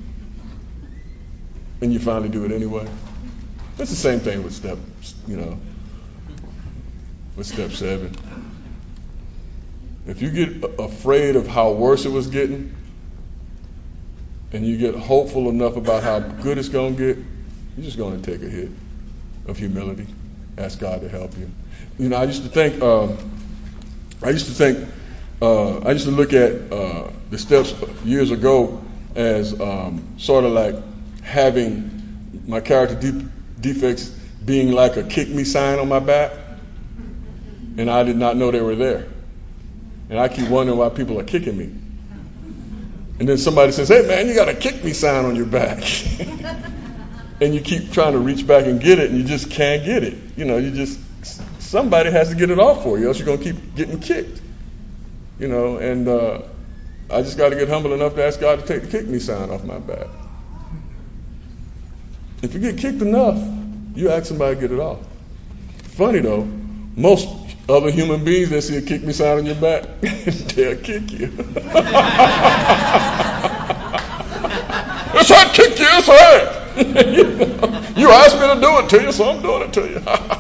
And you finally do it anyway. It's the same thing with step, you know, with step seven. If you get afraid of how worse it was getting, and you get hopeful enough about how good it's going to get, you're just going to take a hit of humility. Ask God to help you. You know, I used to think, um, I used to think, uh, I used to look at uh, the steps years ago as um, sort of like having my character de- defects being like a kick me sign on my back, and I did not know they were there. And I keep wondering why people are kicking me. And then somebody says, hey man, you got a kick me sign on your back. And you keep trying to reach back and get it, and you just can't get it. You know, you just, somebody has to get it off for you, else you're going to keep getting kicked. You know, and uh, I just got to get humble enough to ask God to take the kick me sign off my back. If you get kicked enough, you ask somebody to get it off. Funny though, most other human beings that see a kick me sign on your back, they'll kick you. It's hard to kick you, it's hard. you, know, you asked me to do it to you, so I'm doing it to you.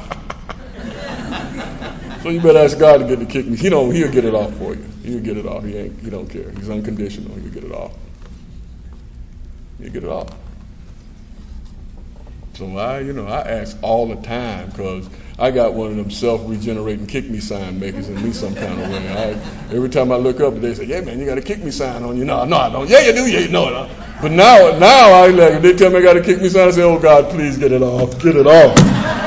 So you better ask God to get the kick me. He don't. He'll get it off for you. He'll get it off. He ain't. He don't care. He's unconditional. He'll get it off. He'll get it off. So I, you know, I ask all the time because I got one of them self-regenerating kick me sign makers in me some kind of way. I, every time I look up, they say, "Yeah, man, you got a kick me sign on you." No, no, I don't. Yeah, you do. Yeah, you know it. But now, now I like if they tell me I got a kick me sign, I say, "Oh God, please get it off. Get it off."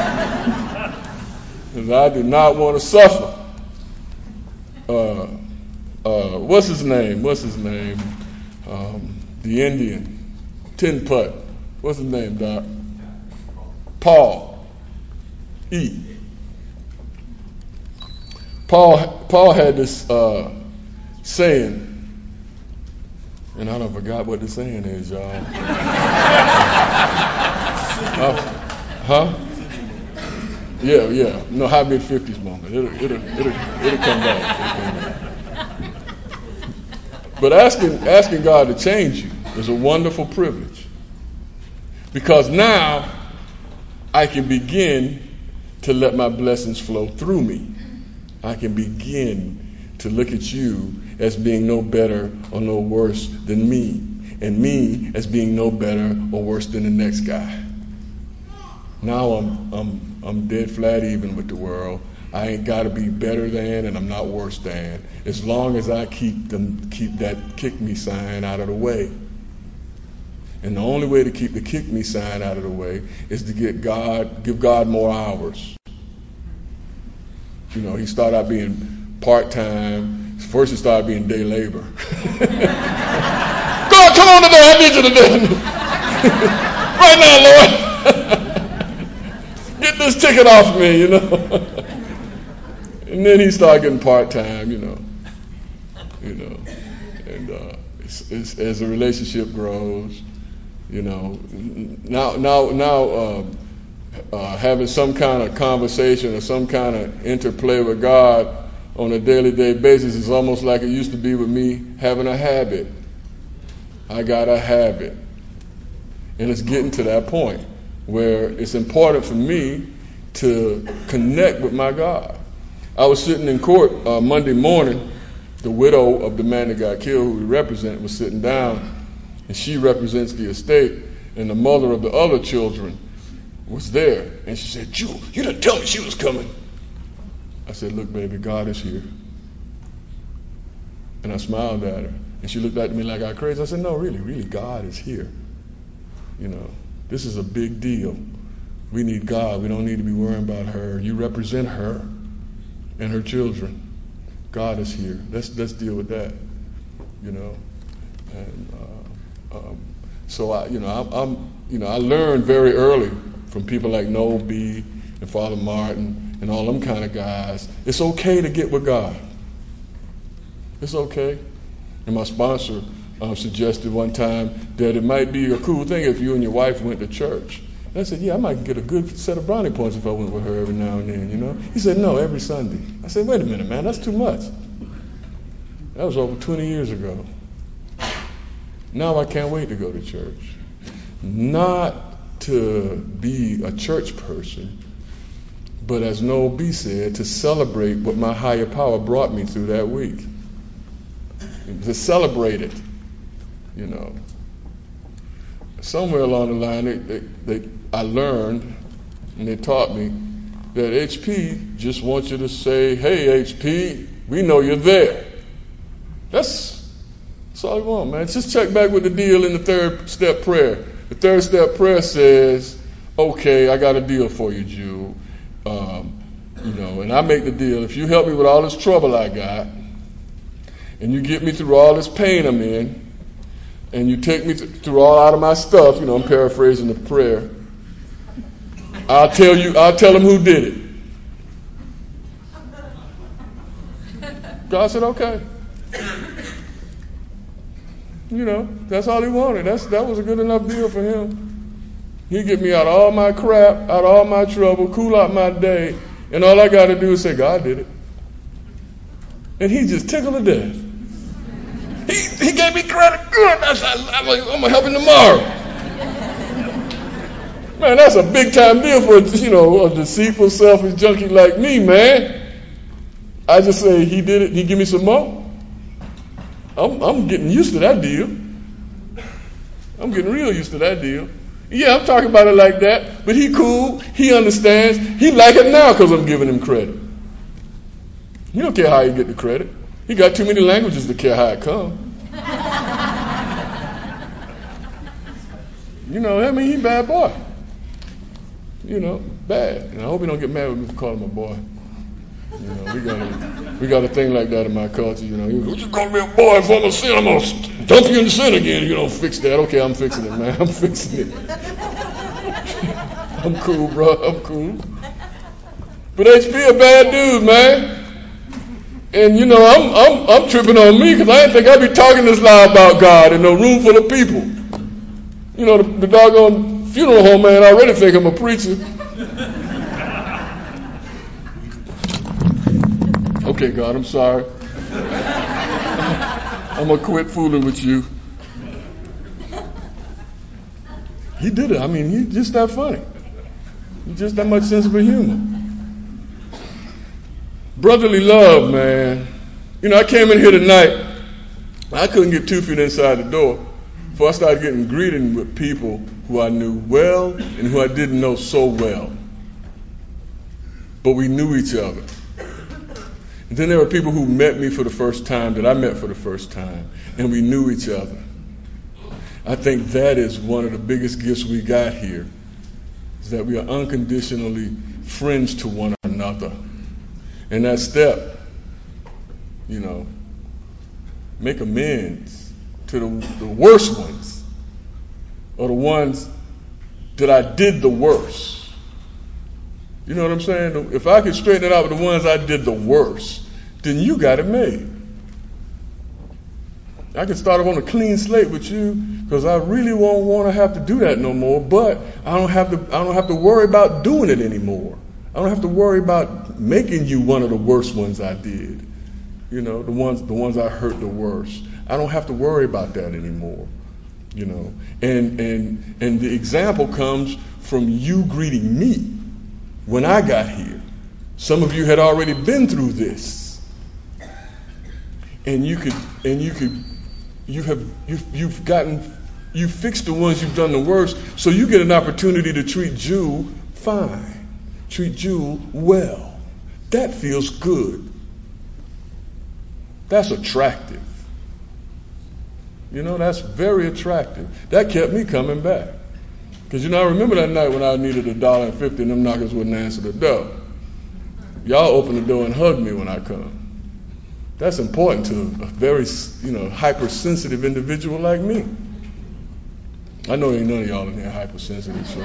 Because I do not want to suffer. Uh, uh, what's his name? What's his name? Um, the Indian, Tin Putt. What's his name, Doc? Paul. E. Paul. Paul had this uh, saying, and I don't forgot what the saying is, y'all. uh, huh? Yeah, yeah. No, high mid fifties moment. It'll, it'll, it'll, it'll come back. It'll come back. But asking, asking God to change you is a wonderful privilege, because now I can begin to let my blessings flow through me. I can begin to look at you as being no better or no worse than me, and me as being no better or worse than the next guy. Now I'm I'm I'm dead flat even with the world. I ain't got to be better than, and I'm not worse than, as long as I keep them keep that kick me sign out of the way. And the only way to keep the kick me sign out of the way is to get God, give God more hours. You know, he started out being part-time. First he started being day labor. God, come on today, I need you to do it. Right now, Lord. Get this ticket off me, you know. And then he started getting part-time, you know. You know. And uh, it's, it's, as the relationship grows, you know, now, now, now, uh, uh, having some kind of conversation or some kind of interplay with God on a daily day basis is almost like it used to be with me having a habit. I got a habit, and it's getting to that point where it's important for me to connect with my God. I was sitting in court uh, Monday morning. The widow of the man that got killed, who we represent, was sitting down. And she represents the estate, and the mother of the other children was there. And she said, "Jewel, you didn't tell me she was coming." I said, "Look, baby, God is here." And I smiled at her. And she looked at me like I was crazy. I said, "No, really, really, God is here. You know, this is a big deal. We need God. We don't need to be worrying about her. You represent her and her children. God is here. Let's let's deal with that. You know." And uh, Um, so I, you know, I, I'm, you know, I learned very early from people like Noel B. and Father Martin and all them kind of guys. It's okay to get with God. It's okay. And my sponsor um, suggested one time that it might be a cool thing if you and your wife went to church. And I said, yeah, I might get a good set of brownie points if I went with her every now and then, you know. He said, no, every Sunday. I said, wait a minute, man, that's too much. That was over twenty years ago. Now I can't wait to go to church. Not to be a church person, but as Noel B. said, to celebrate what my higher power brought me through that week. To celebrate it, you know. Somewhere along the line, they, they, they, I learned, and they taught me, that H P just wants you to say, "Hey, H P, we know you're there." That's That's all you want, man. Just check back with the deal in the third step prayer. The third step prayer says, "Okay, I got a deal for you, Jew. Um, you know, and I make the deal. If you help me with all this trouble I got, and you get me through all this pain I'm in, and you take me th- through all out of my stuff," you know, I'm paraphrasing the prayer, "I'll tell you, I'll tell him who did it." God said, "Okay." You know, that's all he wanted. That's that was a good enough deal for him. He'd get me out of all my crap, out of all my trouble, cool out my day, and all I got to do is say, "God did it." And he just tickled to death. He he gave me credit. Good. That's, I, I'm gonna help him tomorrow. Man, that's a big time deal for you know a deceitful, selfish junkie like me, man. I just say, "He did it." He give me some more. I'm, I'm getting used to that deal. I'm getting real used to that deal. Yeah, I'm talking about it like that, but he cool. He understands. He like it now because I'm giving him credit. He don't care how he get the credit. He got too many languages to care how it come. You know, I mean, he bad boy. You know, bad. And I hope he don't get mad with me for calling him a boy. You know, we got a, we got a thing like that in my culture. You know, you just call me a boy if I'm a sin. I'm gonna dump you in the sin again. You don't fix that. Okay, I'm fixing it, man. I'm fixing it. I'm cool, bro. I'm cool. But H P a bad dude, man. And you know, I'm I'm I'm tripping on me because I didn't think I'd be talking this loud about God in a room full of people. You know, the, the doggone funeral home man already think I'm a preacher. Okay, God, I'm sorry. I'm going to quit fooling with you. He did it. I mean, he's just that funny. He's just that much sense of humor. Brotherly love, man. You know, I came in here tonight. I couldn't get two feet inside the door before I started getting greeting with people who I knew well and who I didn't know so well. But we knew each other. And then there were people who met me for the first time that I met for the first time, and we knew each other. I think that is one of the biggest gifts we got here, is that we are unconditionally friends to one another. And that step, you know, make amends to the, the worst ones, or the ones that I did the worst. You know what I'm saying? If I could straighten it out with the ones I did the worst, then you got it made. I can start off on a clean slate with you, because I really won't want to have to do that no more. But I don't have to. I don't have to worry about doing it anymore. I don't have to worry about making you one of the worst ones I did. You know, the ones the ones I hurt the worst. I don't have to worry about that anymore. You know, and and and the example comes from you greeting me when I got here. Some of you had already been through this, and you could and you could. You have you've, you've gotten you fixed the ones you've done the worst, so you get an opportunity to treat Jewel fine, treat Jewel well. That feels good. That's attractive. You know, that's very attractive. That kept me coming back, because you know I remember that night when I needed a dollar and fifty, and them knockers wouldn't answer the door. Y'all open the door and hug me when I come. That's important to a very, you know, hypersensitive individual like me. I know ain't none of y'all in here hypersensitive, so.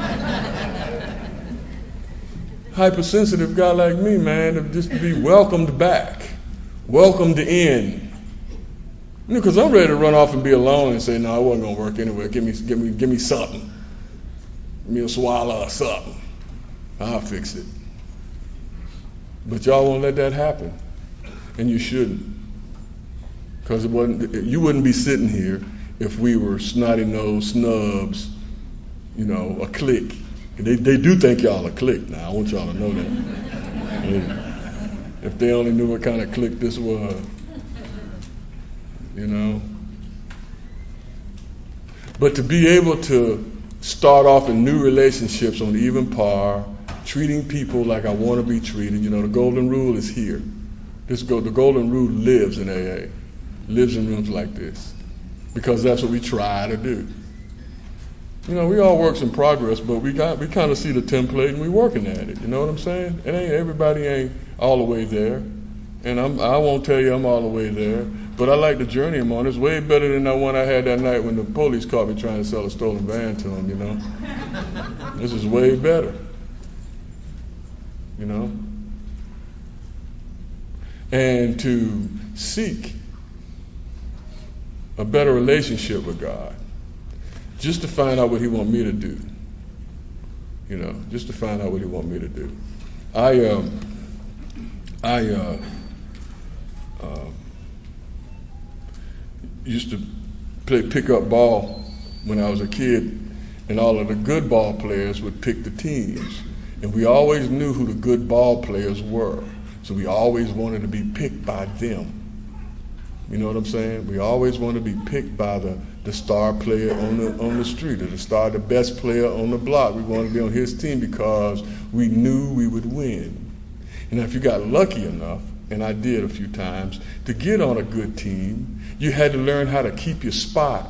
Hypersensitive guy like me, man, to just be welcomed back, welcomed in. You know, because I'm ready to run off and be alone and say, no, it wasn't gonna work anyway. Give me, give me, give me something. Give me a swallow or something. I'll fix it. But y'all won't let that happen. And you shouldn't, because it wasn't. You wouldn't be sitting here if we were snotty-nosed snubs, you know, a clique. They they do think y'all a clique now. I want y'all to know that. If they only knew what kind of clique this was, you know. But to be able to start off in new relationships on even par, treating people like I want to be treated, you know, the golden rule is here. This go, the golden rule lives in A A, lives in rooms like this, because that's what we try to do. You know, we all works in progress, but we got we kind of see the template and we working at it. You know what I'm saying? It ain't everybody ain't all the way there, and I'm I won't tell you I'm all the way there, but I like the journey I'm on. It's way better than that one I had that night when the police caught me trying to sell a stolen van to them. You know, this is way better. You know. And to seek a better relationship with God, just to find out what He want me to do. You know, just to find out what He want me to do. I um, I uh, uh, used to play pickup ball when I was a kid, and all of the good ball players would pick the teams, and we always knew who the good ball players were. So we always wanted to be picked by them. You know what I'm saying? We always wanted to be picked by the, the star player on the on the street, or the star, the best player on the block. We wanted to be on his team because we knew we would win. And if you got lucky enough, and I did a few times, to get on a good team, you had to learn how to keep your spot.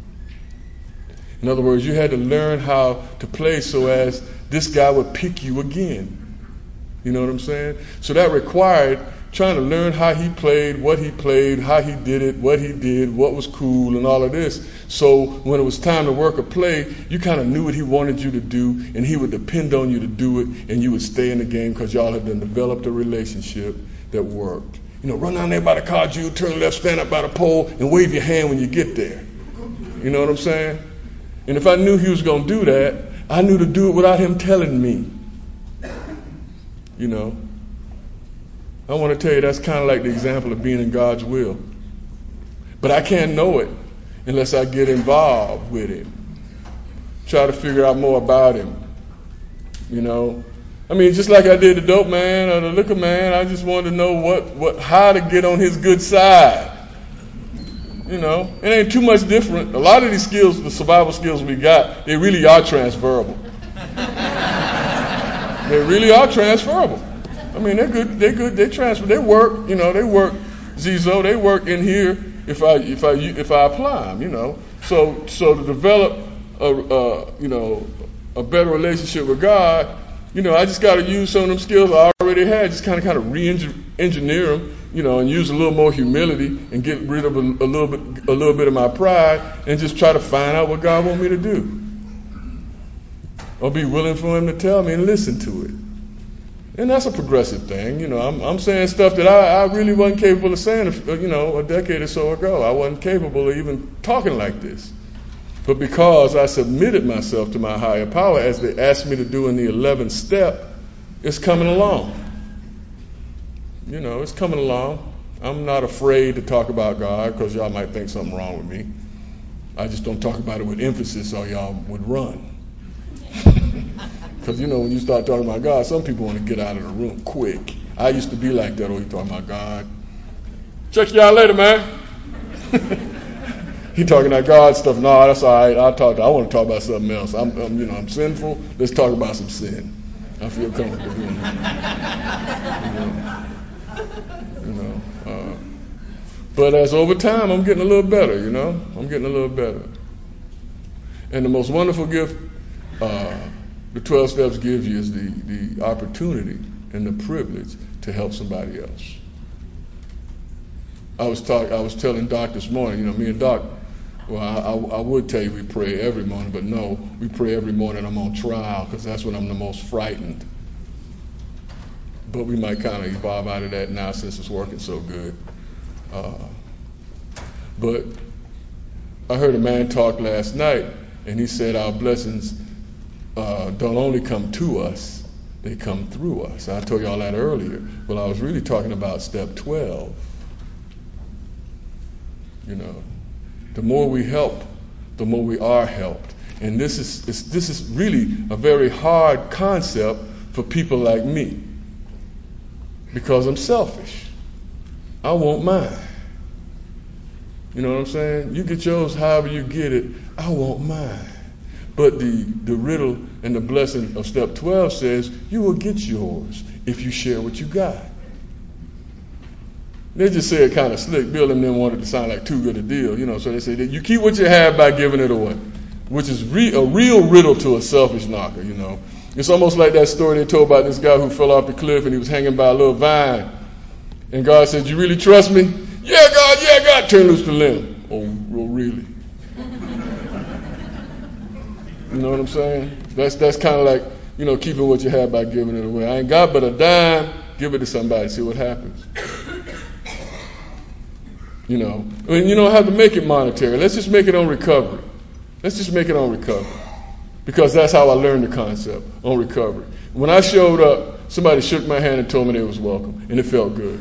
In other words, you had to learn how to play so as this guy would pick you again. You know what I'm saying? So that required trying to learn how he played, what he played, how he did it, what he did, what was cool, and all of this. So when it was time to work a play, you kind of knew what he wanted you to do, and he would depend on you to do it, and you would stay in the game because y'all had done developed a relationship that worked. You know, run down there by the car, Jude, turn left, stand up by the pole, and wave your hand when you get there. You know what I'm saying? And if I knew he was going to do that, I knew to do it without him telling me. You know, I want to tell you that's kind of like the example of being in God's will. But I can't know it unless I get involved with Him. Try to figure out more about Him. You know, I mean, just like I did the dope man or the liquor man, I just wanted to know what, what, how to get on his good side. You know, it ain't too much different. A lot of these skills, the survival skills we got, they really are transferable. They really are transferable. I mean, they're good. They're good. They transfer. They work. You know, they work. Zizo, they work in here if I if I if I apply them. You know, so so to develop a, a you know a better relationship with God, you know, I just got to use some of them skills I already had, just kind of kind of re-engineer them, you know, and use a little more humility and get rid of a, a little bit a little bit of my pride and just try to find out what God wants me to do, or be willing for Him to tell me and listen to it. And that's a progressive thing, you know. I'm, I'm saying stuff that I, I really wasn't capable of saying, you know, a decade or so ago. I wasn't capable of even talking like this. But because I submitted myself to my higher power, as they asked me to do in the eleventh step, it's coming along. You know, it's coming along. I'm not afraid to talk about God because y'all might think something wrong with me. I just don't talk about it with emphasis or y'all would run. Because, you know, when you start talking about God, some people want to get out of the room quick. I used to be like that. Oh, you talking about God? Check y'all later, man. He talking about God stuff. No, that's all right. I'll talk. I want to talk about something else. I'm, I'm, you know, I'm sinful. Let's talk about some sin. I feel comfortable doing that. You know, you know uh, but as over time, I'm getting a little better. You know, I'm getting a little better. And the most wonderful gift uh, the twelve steps gives you is the, the opportunity and the privilege to help somebody else. I was talk, I was telling Doc this morning, you know, me and Doc, well, I, I, I would tell you we pray every morning, but no, we pray every morning I'm on trial because that's when I'm the most frightened. But we might kind of evolve out of that now since it's working so good. Uh, but I heard a man talk last night, and he said our blessings uh, don't only come to us, they come through us. I told y'all that earlier. Well, I was really talking about step twelve. You know, the more we help, the more we are helped. And this is this is really a very hard concept for people like me, because I'm selfish. I want mine. You know what I'm saying? You get yours however you get it. I want mine. But the, the riddle and the blessing of step twelve says you will get yours if you share what you got. They just say it kind of slick. Bill and them wanted to sound like too good a deal, you know. So they say that you keep what you have by giving it away, which is re- a real riddle to a selfish knocker, you know. It's almost like that story they told about this guy who fell off the cliff and he was hanging by a little vine. And God said, "You really trust me?" "Yeah, God, yeah, God." Turn loose the limb. Oh, well, really? You know what I'm saying? That's that's kind of like, you know, keeping what you have by giving it away. I ain't got but a dime. Give it to somebody. See what happens. You know, I mean, you don't have to make it monetary. Let's just make it on recovery. Let's just make it on recovery. Because that's how I learned the concept, on recovery. When I showed up, somebody shook my hand and told me they was welcome, and it felt good.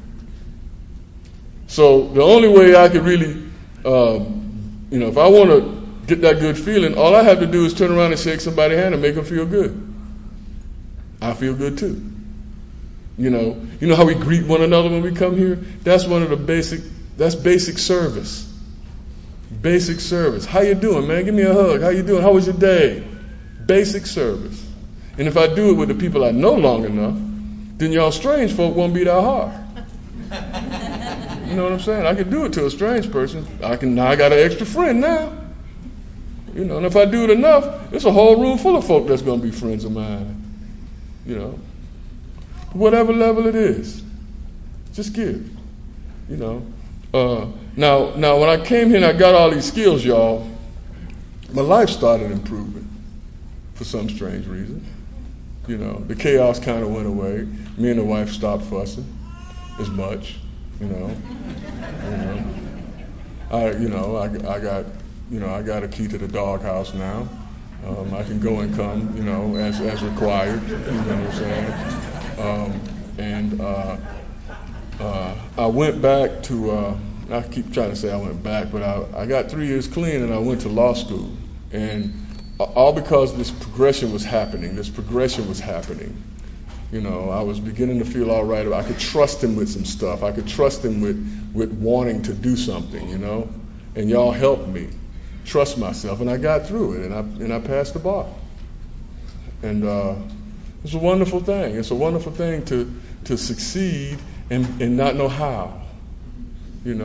So the only way I could really, um, you know, if I want to get that good feeling, all I have to do is turn around and shake somebody's hand and make them feel good. I feel good too. You know, you know how we greet one another when we come here? That's one of the basic, that's basic service. Basic service. How you doing, man? Give me a hug. How you doing? How was your day? Basic service. And if I do it with the people I know long enough, then y'all strange folk won't be that hard. You know what I'm saying? I can do it to a strange person. I can now I got an extra friend now. You know, and if I do it enough, it's a whole room full of folk that's gonna be friends of mine. You know. Whatever level it is. Just give. You know. Uh, now, now, when I came here and I got all these skills, y'all, my life started improving for some strange reason. You know, the chaos kind of went away. Me and the wife stopped fussing as much. You know, you know, I, you know, I, I got, you know, I got a key to the doghouse now. Um, I can go and come, you know, as as required. You know what I'm saying? Um, and uh, uh, I went back to. Uh, I keep trying to say I went back, but I, I got three years clean and I went to law school. And all because this progression was happening. This progression was happening. You know, I was beginning to feel all right. I could trust him with some stuff. I could trust him with, with wanting to do something, you know. And y'all helped me trust myself. And I got through it and I and I passed the bar. And uh, it's a wonderful thing. It's a wonderful thing to, to succeed and, and not know how. You know,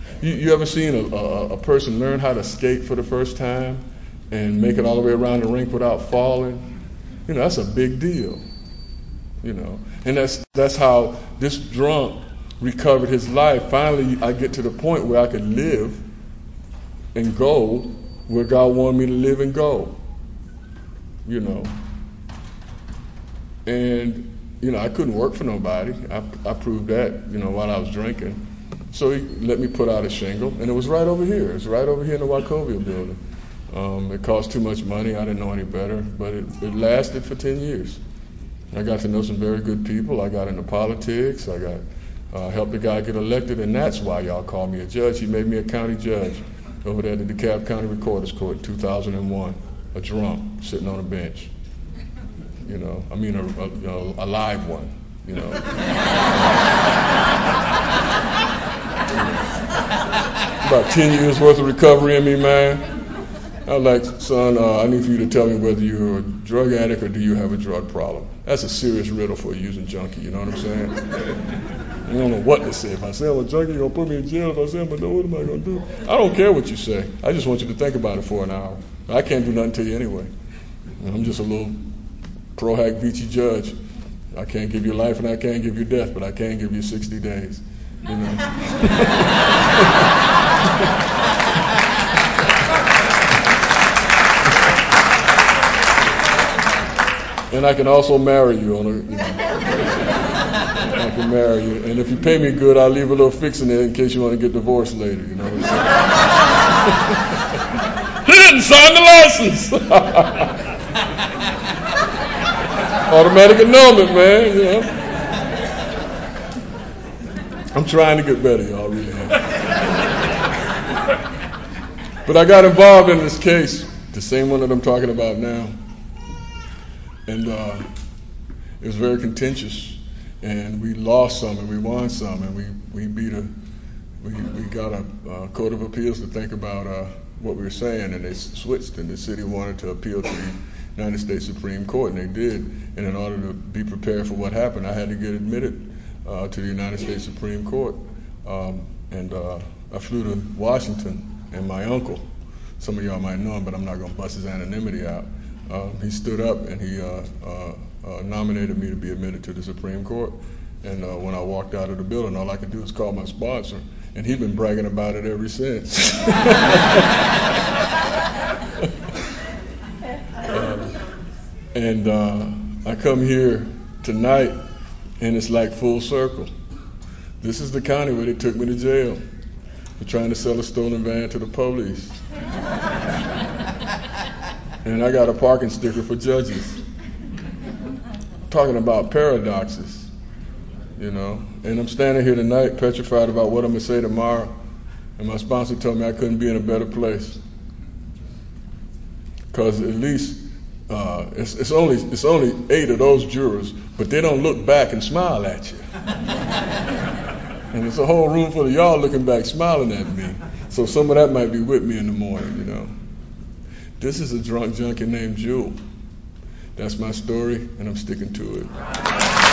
You, you ever seen a, a, a person learn how to skate for the first time and make it all the way around the rink without falling? You know, that's a big deal. You know, and that's that's how this drunk recovered his life. Finally, I get to the point where I could live and go where God wanted me to live and go. You know, and you know, I couldn't work for nobody. I, I proved that, you know, while I was drinking. So he let me put out a shingle, and it was right over here. It's right over here in the Wachovia building. Um, it cost too much money. I didn't know any better, but it, it lasted for ten years. I got to know some very good people. I got into politics. I got uh, helped the guy get elected, and that's why y'all call me a judge. He made me a county judge over there at the DeKalb County Recorder's Court in two thousand one. A drunk sitting on a bench. You know, I mean a, a, you know, a live one. You know. About ten years worth of recovery in me, man. I was like, son, uh, I need for you to tell me whether you're a drug addict or do you have a drug problem. That's a serious riddle for a using junkie, you know what I'm saying? I don't know what to say. If I say I'm a junkie, you're going to put me in jail. If I say I'm a drug, what am I going to do? I don't care what you say. I just want you to think about it for an hour. I can't do nothing to you anyway. I'm just a little pro hac vici judge. I can't give you life and I can't give you death, but I can give you sixty days. You know? And I can also marry you on a, you know, I can marry you. And if you pay me good, I'll leave a little fix in there in case you want to get divorced later, you know what I'm saying? He didn't sign the license. Automatic annulment, man, you know. I'm trying to get better, y'all, really am. But I got involved in this case, the same one that I'm talking about now. And uh, it was very contentious, and we lost some and we won some, and we, we beat a, we, we got a uh, Court of Appeals to think about uh, what we were saying, and they switched, and the city wanted to appeal to the United States Supreme Court, and they did. And in order to be prepared for what happened, I had to get admitted uh, to the United States Supreme Court. Um, and uh, I flew to Washington, and my uncle, some of y'all might know him, but I'm not going to bust his anonymity out. Uh, he stood up and he uh, uh, uh, nominated me to be admitted to the Supreme Court. And uh, when I walked out of the building, all I could do was call my sponsor, and he's been bragging about it ever since. uh, and uh, I come here tonight, and it's like full circle. This is the county where they took me to jail for trying to sell a stolen van to the police. And I got a parking sticker for judges. Talking about paradoxes, you know. And I'm standing here tonight petrified about what I'm going to say tomorrow. And my sponsor told me I couldn't be in a better place. Because at least uh, it's, it's only it's only eight of those jurors, but they don't look back and smile at you. And it's a whole room full of y'all looking back, smiling at me. So some of that might be with me in the morning, you know. This is a drunk junkie named Jewel. That's my story, and I'm sticking to it.